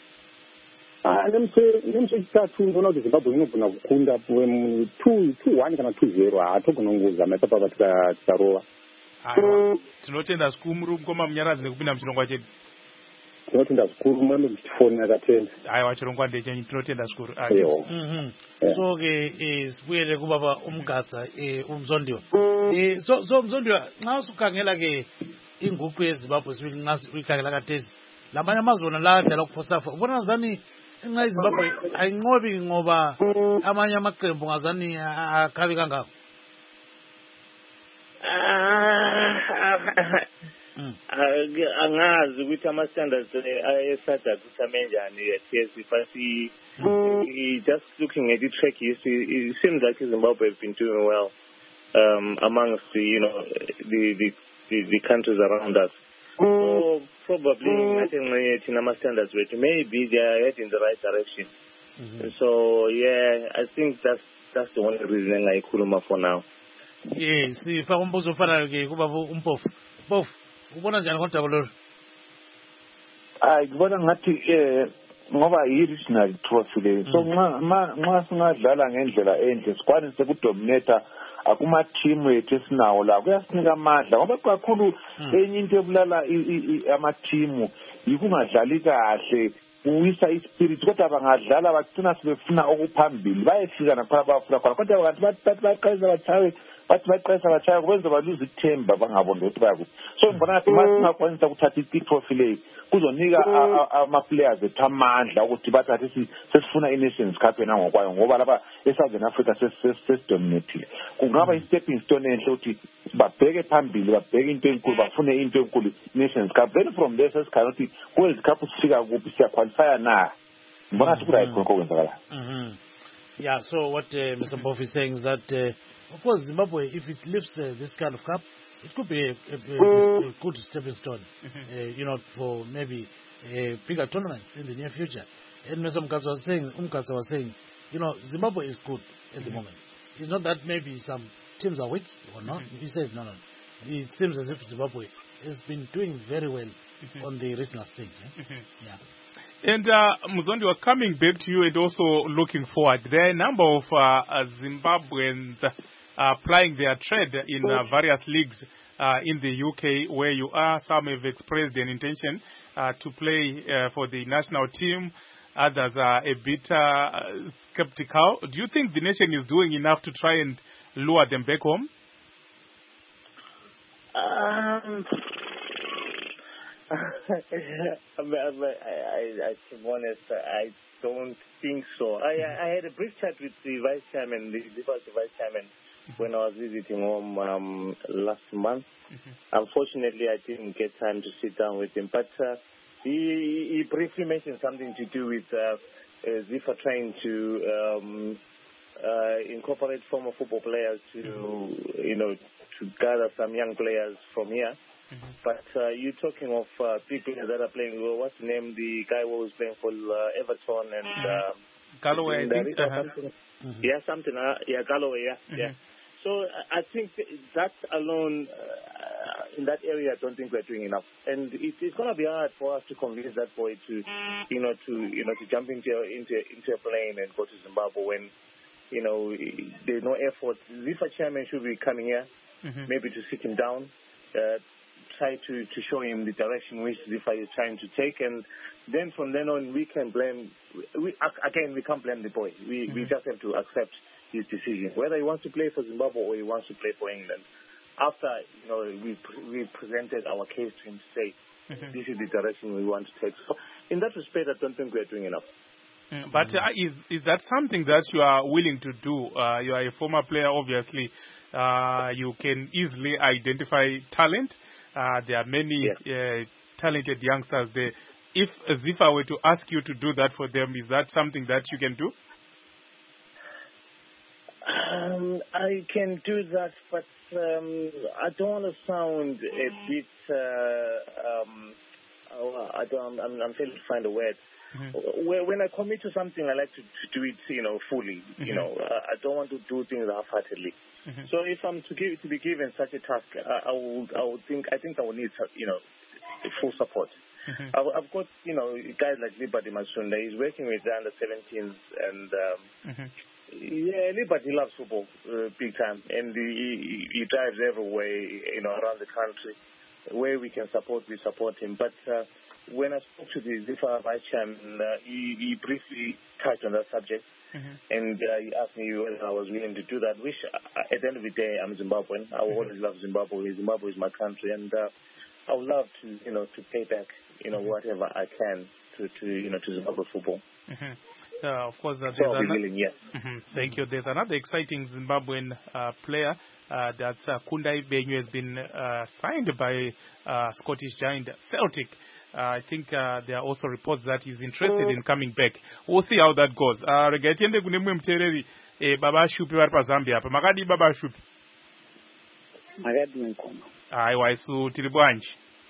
Nemusi wechitatu ndinoona kuti Zimbabwe inogona kukunda 2-1 kana 2-0 haatogona kungozama ipapa tikarova. Tinotenda zvikuru muri mukoma Munyaradzi nekupinda muchirongwa chedu. Tinotenda zvikuru mwana muchifoni yakatenda. Aiwa chirongwa ndechenyu tinotenda zvikuru. So ke sibuyele kubaba umgadza umzondiwa. So umzondiwa nxa usukhangela ke inguqu yeZimbabwe sibili nxa uyikhangela kathesi lamanye amazwe la adlala kuPhosafa ubona ngazani inxa yeZimbabwe ayinqobi ngoba amanye amaqembu ngazani akhabi kangako. Angazi ukuthi ama-standards eSADC amenjani TSC but just looking at the track history, it seems like Zimbabwe has been doing well amongst the countries around us. So probably I think ama-standards maybe they are heading in the right direction. So yeah, I think that's the only reason I could for now. Yes, sifaka umbuzo ofanayo ke kubaba uMpofu. Mpofu ubona njani kodwa lo? Ngibona ngathi ngoba yi-regional trophy le so nxa singadlala ngendlela enhle sikwanise kudominata akuma-team ethu esinawo la kuyasinika amandla ngoba kakhulu enye into ebulala ama-team yikungadlali kahle kuwisa ispirit kodwa bangadlala bagcina sebefuna okuphambili bayefika nakhona bafuna khona kodwa bathi baqalisa bachawe bathi baqalisa bachawe kubenza baluze ithemba bangaboni ukuthi bayakuphi so ngibona ngathi masingakwanisa ukuthatha i-trophy le kuzonika ama-players ethu amandla ukuthi bathathi sesifuna i-Nations Cup yena ngokwayo ngoba lapha eSouthern Africa sesidominathile kungaba i-stepping stone enhle ukuthi babheke phambili babheke into enkulu bafune into enkulu i-Nations Cup then from there sesikhaya ukuthi ku-World Cup sifika kuphi siyaqualifya na ngibona ngathi kula yikho okwenzakala. Yeah, so what Mr. Mpofu is saying is that of course Zimbabwe, if it lifts this kind of cup, it could be a good stepping stone, for maybe bigger tournaments in the near future. And Mr. Umgadza was saying, Zimbabwe is good at the moment. It's not that maybe some teams are weak or not. He says no. It seems as if Zimbabwe has been doing very well on the regional stage. Yeah. And Muzondi, we're coming back to you and also looking forward. There are a number of Zimbabweans plying their trade in various leagues in the UK where you are. Some have expressed an intention to play for the national team. Others are a bit skeptical. Do you think the nation is doing enough to try and lure them back home? To be honest, I don't think so. I had a brief chat with the vice chairman, the vice chairman, when I was visiting home last month. Unfortunately, I didn't get time to sit down with him, but he briefly mentioned something to do with ZIFA trying to incorporate former football players to, to gather some young players from here. But you're talking of big players that are playing. What's the name? The guy who was playing for Everton and Galloway, I think. Yeah, something. Yeah, Galloway. Yeah. So I think that alone, in that area, I don't think we're doing enough. And it's going to be hard for us to convince that boy to jump into a plane and go to Zimbabwe when, there's no effort. ZIFA chairman should be coming here, maybe to sit him down, try to show him the direction which ZIFA is trying to take, and then from then on we can blame. We can't blame the boy. We just have to accept his decision, whether he wants to play for Zimbabwe or he wants to play for England. After we presented our case to him to say this is the direction we want to take. So in that respect, I don't think we are doing enough. But is that something that you are willing to do? You are a former player, obviously. You can easily identify talent. There are many talented youngsters there. If ZIFA were to ask you to do that for them, is that something that you can do? I can do that, but I don't want to sound a bit. I'm failing to find a word. When I commit to something, I like to do it, fully. I don't want to do things half-heartedly. So if I'm to be given such a task, I think I will need, full support. I've got, guys like Liberty Masunda. He's working with the under-17s, and Liberty loves football big time, and he drives everywhere, around the country. Where we can support, we support him. But when I spoke to the ZIFA vice chairman, he briefly touched on that subject, and he asked me whether I was willing to do that, which at the end of the day, I'm Zimbabwean. I always love Zimbabwe. Zimbabwe is my country, and I would love to, to pay back, whatever I can to Zimbabwe football. Of course, so I'll be willing, yes. Thank you. There's another exciting Zimbabwean player. That's Kundai Benyu has been signed by Scottish giant Celtic. I think there are also reports that he's interested in coming back. We'll see how that goes. Regatiende kunemwe mtereri baba shupi vari paZambia apa. Makadi baba shupi? Makadi mkono. Aiwa isu tiri bwanji.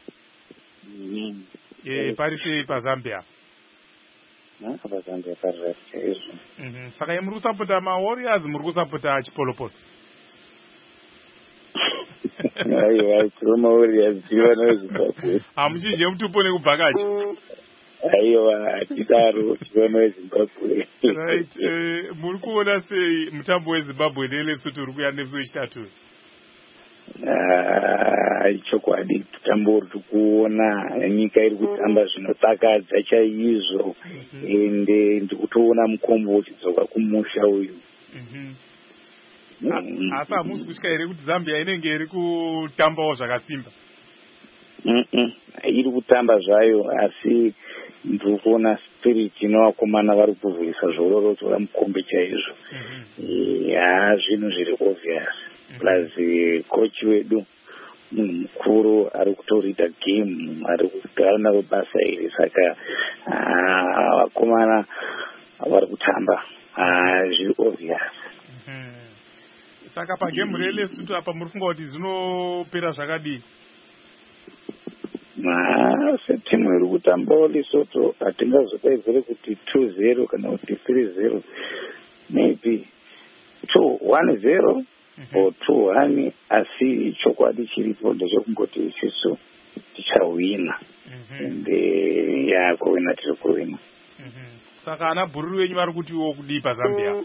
Pari paZambia. PaZambia pari izvo. Saka muri kusapota maWarriors, muri kusapota Chipolopolo. Aiwa, maWarriors Chivano weZimbabwe. Hamuchinje mutupo nekubhakachi. Aiwa, chidaro Chivano weZimbabwe. Right. Muri kuona sei mutambo weZimbabwe neLesotho uri kuya nemusi wechitatu? Chokwadi mutambo uri kuona nyika iri kutamba zvinodakadza chaizvo, ende ndikutoona mukombo uchidzoka kumusha uyu. Asi hamusi kutya here kuti Zambia inenge iri kutambawo zvakasimba? Iri kutamba zvayo, asi ndiri kuona spirit inovakomana vari kuvhurisa zvororotora mukombe chaizvo. Zvinhu zviri obvious. Plus coach wedu munhu mukuru ari kutorida game, ari kugara naro basa iri, saka vakomana vari kutamba zviri obvious. Saka pagame reLesotho apa muri funga kuti zvinopera zvakadii? Setimu iri kutambawo Lesotho hatingazodaizire kuti 2-0 kana kuti 3-0, maybe 2-1-0 or 2-1, asi chokwadi chiripo ndechokungoti isusu tichawina, ende kuwina tiri kuwina. Saka ana bhururu wenyu vari kutiwo kudii paZambia?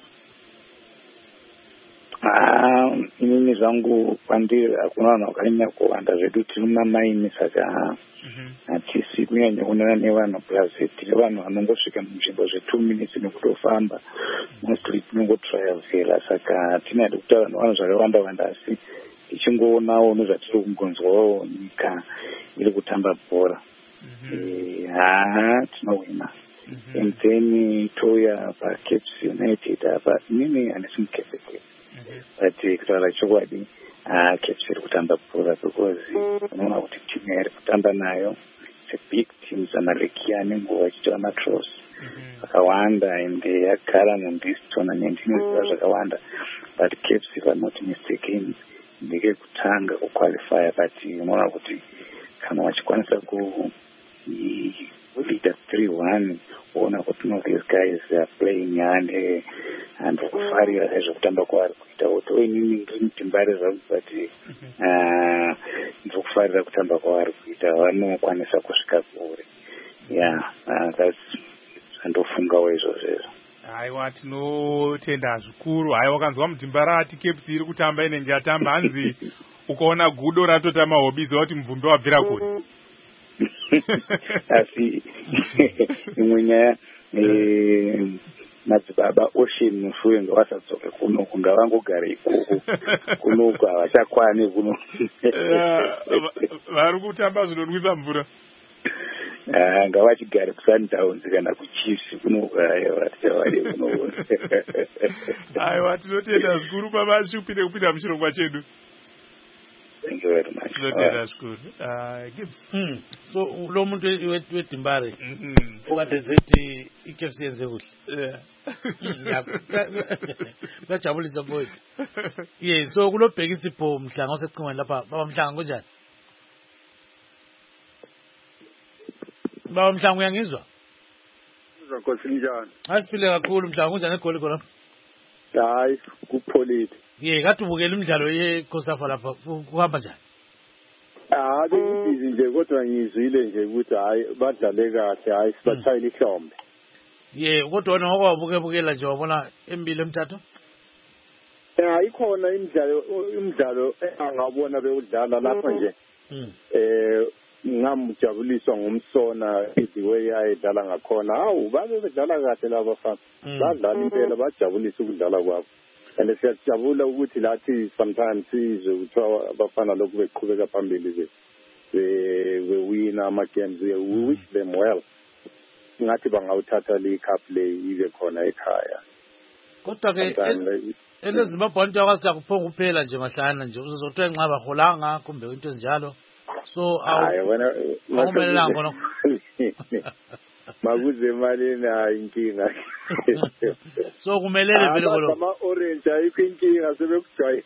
Inini zvangu kwandiri hakuna vanhu vakanyanya kuwanda, zvedu tiri mumamaini, saka hatisi kunyanya kuonana nevanhu, plus tiri vanhu vanongosvika munzvimbo zve2 minutes nekutofamba, mostly tinongotriavhera, saka tinade kutaura nevanhu zvakawanda-wanda, asi tichingoonawo nezvatiri kungonzwawo nyika iri kutamba bhora. tinowina. And then toya paCaps United but mimi anisimukepekezi but kutaura chokwadi Caps iri kutamba bhora because unoona kuti timu yairi kutamba nayo big teams analekiane nguva ichitova matros akawanda and yakagara mundis tournament inoziva zvakawanda but Caps if I'm not mistaken ndike kutanga kuqualifya but unoona kuti kana wachikwanisa leader 3-1 uona kuti no these guys are playing and kufarira zvezvekutamba kwavari kuita kuti oinini timbare zvangu but ndokufarira kutamba kwavari kuita vanokwanisa kusvika kure zvandofungawo izvozvo. Haiwa tinotenda zvikuru. Haiwa wakanzwa mutimba rati Caps iri kutamba inenge yatamba hanzi ukaona gudo ratotama hobbies kuti mvumbi wabvira kure. Asi imwe nyaya madzibaba Ocean Mufuwe ngavasadzoke kunoku ngavangogara ikoko kunoku havachakwani kuno vari kutamba zvinonwisa mvura ngavachigare kuSundowns kana kuChiefs kunoku vatichavari kuno. Aiwa tinotenda zvikuru pamashupi nekupinda muchirongwa chedu. Thank you very much. Tinotenda zvikuru. Gibbs. So lo muntu wedimbare ukatedze kuti iCaps yenze kuhle. Ngajabulisa boy. So kulobhekisa ipho mhlanga osecingweni lapha baba Mhlanga kunjani? Baba Mhlanga uyangizwa? Nkosi njani? Asiphile kakhulu Mhlanga kunjani egoli khona? Hayi kupholile. Kade ubukela imidlalo yeCOSAFA lapha kuhamba njani? Bengibizi nje kodwa ngizwile nje ukuthi hayi badlale kahle hayi sibathayile ihlombe. Kodwa wena ngokwabukela nje wabona embili emthathu? Ikhona imidlalo engabona bewudlala lapha nje. Ngamjabuliswa ngumsona the way ayedlala ngakhona. Hawu babe bedlala kahle laba bafana. Badlala impela bajabulisa ukudlala kwabo. And siyajabula ukuthi lathi sometimes sizwe kuthiwa abafana lokhu beqhubeka phambili bewina ama-games. We wish them well. Ngathi bangawuthatha le cup le ibe khona ekhaya. Kodwa-ke eLezimbabwe into yakwazi kuphonga kuphela nje mahlana nje uzozothiwa enxa baholanga kumbe into ezinjalo. So awumelelanga khona. Makuze emalini inkinga. So kumelele vele kolo. Ama-orange ayikho inkinga sebekujwayele.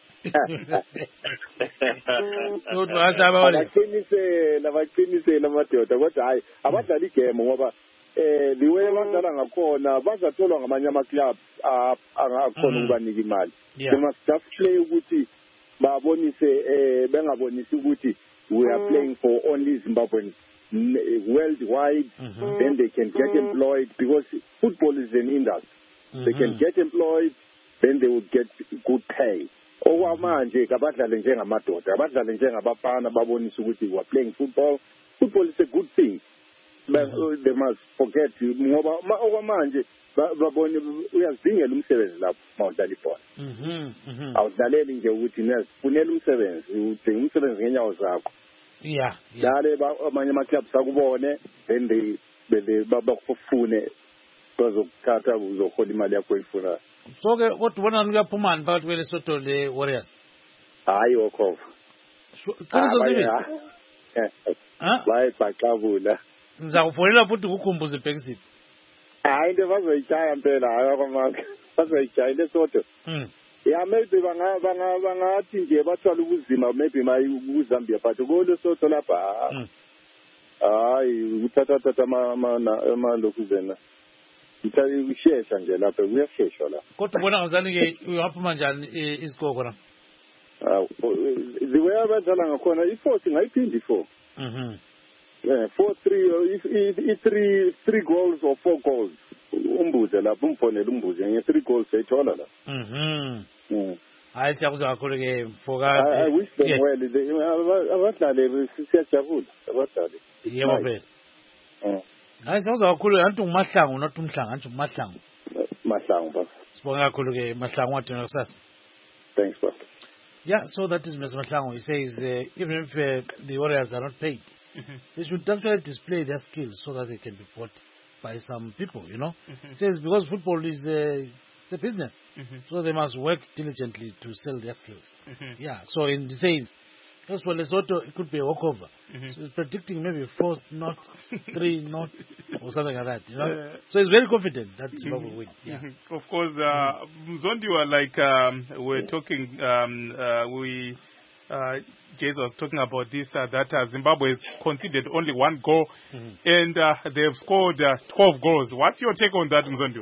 So twasaba wale. Abaqinisele amadoda kodwa hayi abadlala igame ngoba the way abadlala ngakhona bazatholwa ngamanye ama-clubs angakhona ukubanika imali. They must just play ukuthi babonise bengabonisi ukuthi we are playing for only Zimbabweans. Worldwide, then they can get employed because football is an industry. They can get employed, then they will get good pay. Okwamanje kabadlale njengamadoda, abadlale njengabafana babonisa ukuthi we are playing football. Football is a good thing. But they must forget ngoba okwamanje babone uyazidingela umsebenzi lapho mawudlala ibhola. Awudlaleli nje ukuthi niyazifunela umsebenzi, udinga umsebenzi ngenyawo zakho. Dale amanye ama-clubs akubone then they bakufune bazokuthatha uzohola imali yakho oyifunayo. So-ke kodwa ubona nikaphumani phakathi kweLesotho le-Warriors? Hayi okhova. Bayibhaxabula. Ngizakufonela futhi ukukhumbuze ibhekisiphi. Hayi into bazoyitshaya mpela hayi akwamanga. Bazoyitshaya iLesotho. Maybe bangathi nje bathwala ubuzima maybe kuZambia but koLesotho lapha hayi uthatha amalokhu zena ushesha nje lapha kuyasheshwa la. Kodwa ubona ngazani-ke uyaphuma njani isikoko khona? The way abadlala ngakhona i-4 ngayiphindi 4. 4-3 3 goals or 4 goals umbuze lapho umfonela umbuze nge 3 goals ayithola la. Hayi siyakuzwa kakhulu-ke mfoka. I wish them well. Abadlali siyajabula abadlali. Yebo phela. Hayi siyakuzwa kakhulu anti nguMahlangu not uMhlanga anti nguMahlangu. Mahlangu baba. Sibonga kakhulu-ke Mahlangu wadina kusasa. Thanks baba. Yeah, so that is Mr. Mahlangu. He says even if the Warriors are not paid, they should actually display their skills so that they can be bought by some people, Says because football is it's a business, so they must work diligently to sell their skills. Yeah, so in the saying, as for Lesotho, it could be a walkover. So he's predicting maybe 4 not 3 not or something like that, So he's very confident that Zimbabwe will win. Yeah. Of course, Mzondi were like we're talking. Jason was talking about this that Zimbabwe has conceded only 1 goal, and they've scored 12 goals. What's your take on that, Mzondi?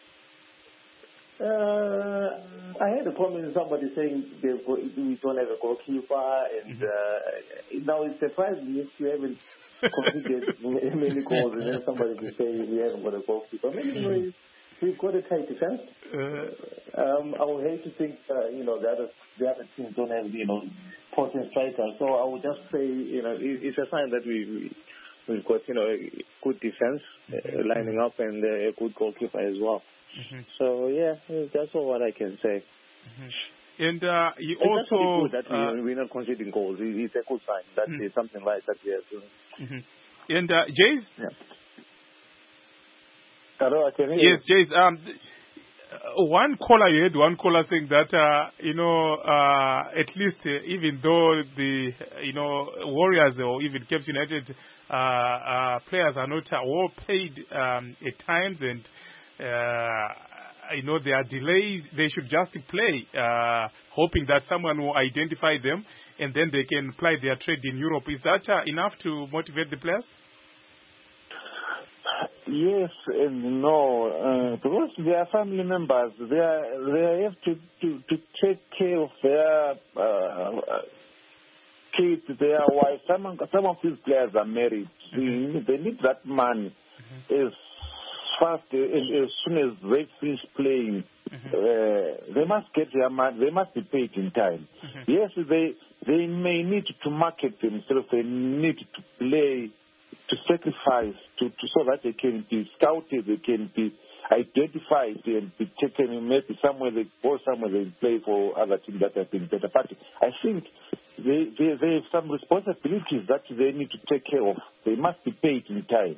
I had a comment, somebody saying we don't have a goalkeeper, and now it's surprising if you haven't conceded many goals, and then somebody will say we haven't got a goalkeeper. Maybe we've got a tight defense. I would hate to think, the other teams don't have, potent strikers. So I would just say, it's a sign that we've got, a good defense lining up and a good goalkeeper as well. So yeah, that's all what I can say. And you it's also good that we're not conceding goals. It's a good sign that there's something right that we are doing. And Jays? Yeah. Hello, I can hear Yes, Jays. One caller saying that at least even though the Warriors or even Cape United players are not well paid at times, and there are delays, they should just play, hoping that someone will identify them and then they can apply their trade in Europe. Is that enough to motivate the players? Yes and no, because they are family members. They have to take care of their kids, their wives. Some of these players are married. They need that money as fast as soon as they finish playing. They must get their money. They must be paid in time. Yes, they may need to market themselves. They need to play, to sacrifice, so that they can be scouted, they can be identified and be taken maybe somewhere they go somewhere they play for other teams that have been better. But I think they have some responsibilities that they need to take care of. They must be paid in time.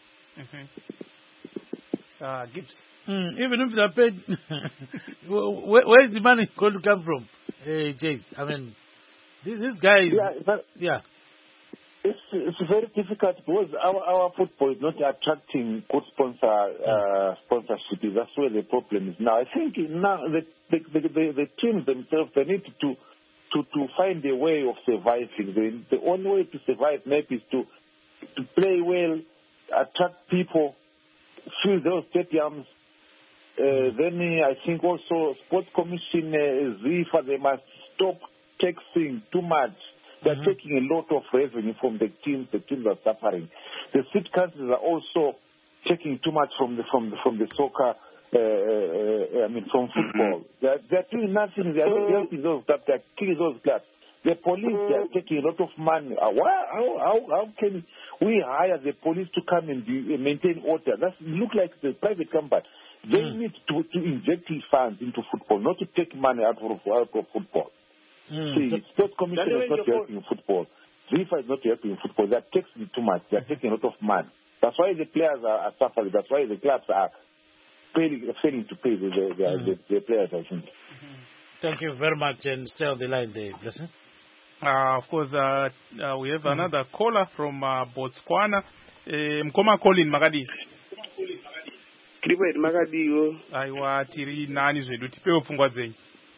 Gibbs. Even if they're paid, where is the money going to come from? Jays, I mean, this guy is... It's very difficult because our football is not attracting good sponsorship. That's where the problem is now. I think now the teams themselves, they need to find a way of surviving. The only way to survive maybe is to play well, attract people, fill those stadiums. Then I think also Sports Commission, ZIFA, they must stop taxing too much. They're taking a lot of revenue from the teams. The teams are suffering. The state councils are also taking too much from the soccer. From football. They're doing nothing. They're not helping those clubs. They're killing those clubs. The police, they're taking a lot of money. How can we hire the police to come and maintain order? That look like the private company. They need to inject funds into football, not to take money out of football. See, Sports Commission is not helping in football. FIFA is not helping in football. They're taxing too much. They're taking a lot of money. That's why the players are suffering. That's why the clubs are failing to pay the players, I think. Thank you very much, and stay on the line there, Blessing. Of course, we have another caller from Botswana. Mkoma Colin Magadi. Clipper Magadi. Aiwa tiri nani zvedu tipewo pfungwa dzenyu.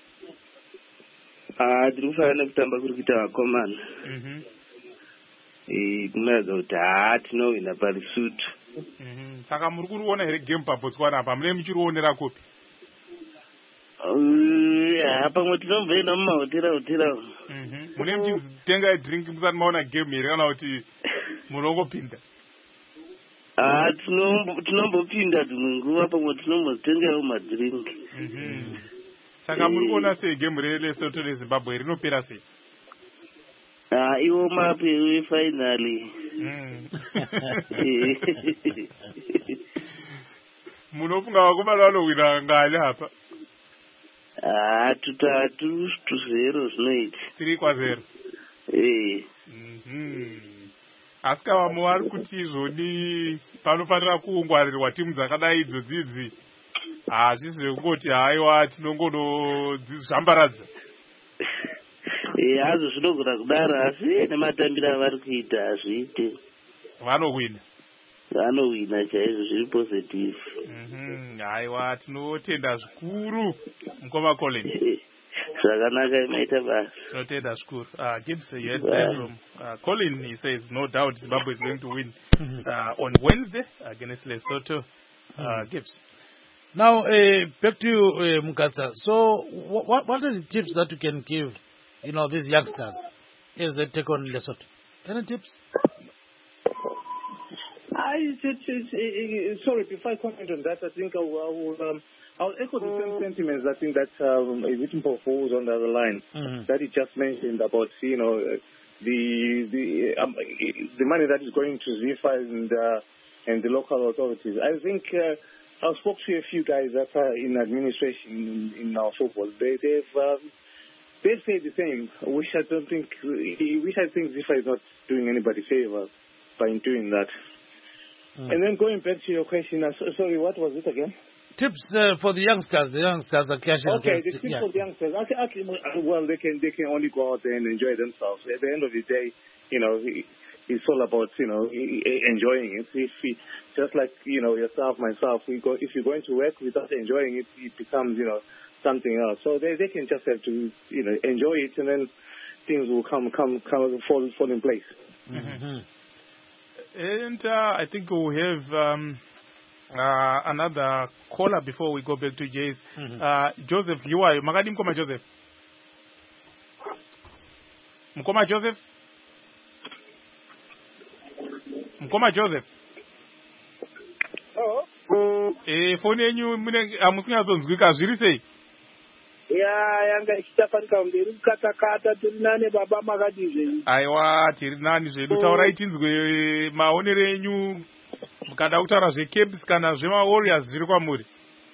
Tinofanira kutamba kuri kuita vakomana. Kunoratidza kuti tinowina paResotho. Saka muri kuriona here game paBotswana apa munenge muchirionera kupi? Pamwe tinomboenda mumahotera. Munenge muchitenga drink musati maona game here kana kuti munongopinda? Tinombopinda dzimwe nguva, pamwe tinombozitengawo madrink. Saka muri kuona sei game reLesotho neZimbabwe rinopera sei? Iwo mape finally. Munofunga vakomana vanowina ngani hapa? 3-0 zvinoita. 3-0. Asikavamo vari kuti zvoni panofanira kuungwarirwa timu dzakadai idzodzidzi. Hazvisi zvekungoti haiwa tinongodzambaradza. Hazvo zvinogona kudaro asi nematambiro avari kuita hazviite. Vanowina. Vanowina chaizvo zviri positive. Haiwa tinotenda zvikuru Mukoma Colin. Zvakanaka maita basa. Tinotenda zvikuru. Gibbs, you had from Colin, he says no doubt Zimbabwe is going to win on Wednesday against Lesotho. Gibbs. Now, back to you, Mukatsa. So, what are the tips that you can give, these youngsters as they take on Lesotho? Any tips? Sorry, before I comment on that, I think I'll echo the same sentiments. I think that Witimpo falls on the other line that he just mentioned about, the money that is going to ZIFA and the local authorities. I think I spoke to a few guys that are in administration in our football. They've said the same. Which I think ZIFA is not doing anybody favor by doing that. And then going back to your question, sorry, what was it again? Tips for the youngsters. The youngsters are clashing. Okay, the tips for the youngsters. Well, they can only go out there and enjoy themselves. At the end of the day, it's all about enjoying it. Just like yourself, myself, if you're going to work without enjoying it, it becomes something else. So they can just have to enjoy it, and then things will fall in place. And I think we'll have another caller before we go back to Jays. Joseph, you are Magadi Mkoma Joseph. Mkoma Joseph. Mkoma Joseph. Oh. Phone yenyu amusingazonzwika zviri sei? Yanga ichitafanika mberi kukata tiri nane baba Magadi zvenyu. Aiwa tiri nani zvedu taurai tinzwe maonero enyu mukada kutaura zveCaps kana zvemaWarriors zviri kwamuri.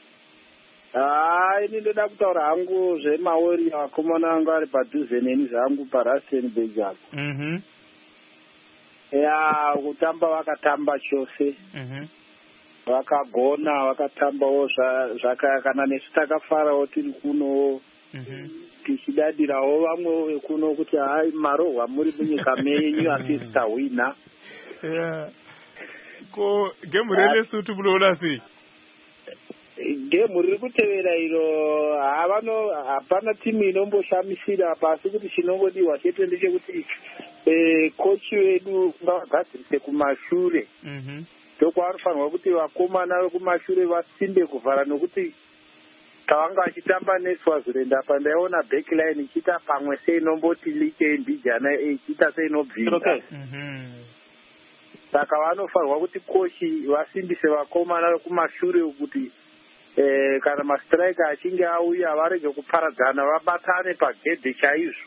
Ini ndoda kutaura hangu zvemaWarriors vakomana vangu vari padhuze neni zvangu paRustenburg apo. Kutamba vakatamba chose. Vakagona vakatambawo zvakanaka nesu takafarawo tiri kuno tichidadirawo vamwe vekuno kuti hai marohwa muri munyika menyu asi titahwina. Ko gemu reLesotho munoona sei? Gemu riri kutevera iro hapana timu inomboshamisira pasi kuti chinongodiwa chete ndechekuti kochi wedu ngavagadzirise kumashure. Ndokwavanofanirwa kuti vakomana vekumashure vasimbe kuvhara nokuti tavanga vachitamba neSwaziland apa ndaiona backline ichiita pamwe seinomboti like mbijana ichiita seinobvisa. Saka vanofanirwa kuti kochi vasimbise vakomana vekumashure kuti kana mastrike achinge auya varege kuparadzana vabatane pagedhe chaizvo.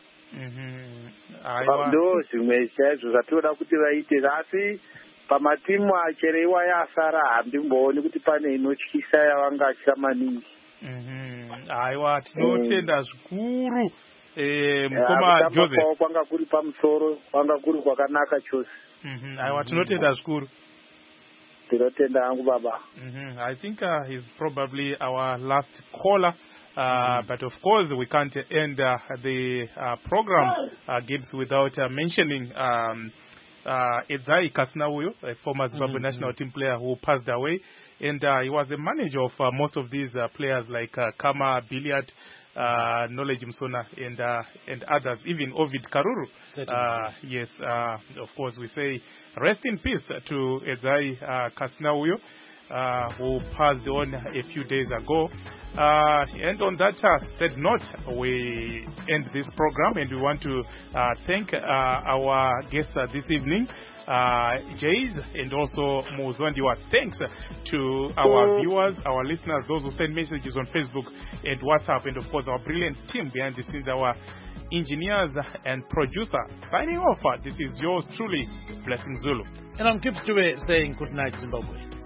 Ndo zvimwe chaizvo zvatinoda kuti vaite asi pamatimu achereiwa yasara handimbooni kuti pane inotyisa yavanga achira maningi. Aiwa tinotenda zvikuru Mukoma Joseph. Kwanga kuri pamusoro, kwanga kuri kwakanaka chose. Aiwa tinotenda zvikuru. Tinotenda hangu baba. I think he's probably our last caller. But of course we can't end the program Gibbs without mentioning Edzai Kasnauyo, a former Zimbabwe national team player who passed away, and he was a manager of most of these players like Kama Billiard, Knowledge Msona, and others, even Ovid Karuru. Yes, of course we say rest in peace to Edzai Kasnauyo, who passed on a few days ago. And on that said note, we end this program, and we want to thank our guests this evening, Jays, and also Muzwandiwa. Thanks to our viewers, our listeners, those who send messages on Facebook and WhatsApp, and of course our brilliant team behind the scenes, our engineers and producer. Signing off, this is yours truly, Blessing Zulu. And I'm Gibbs Dube saying good night, Zimbabwe.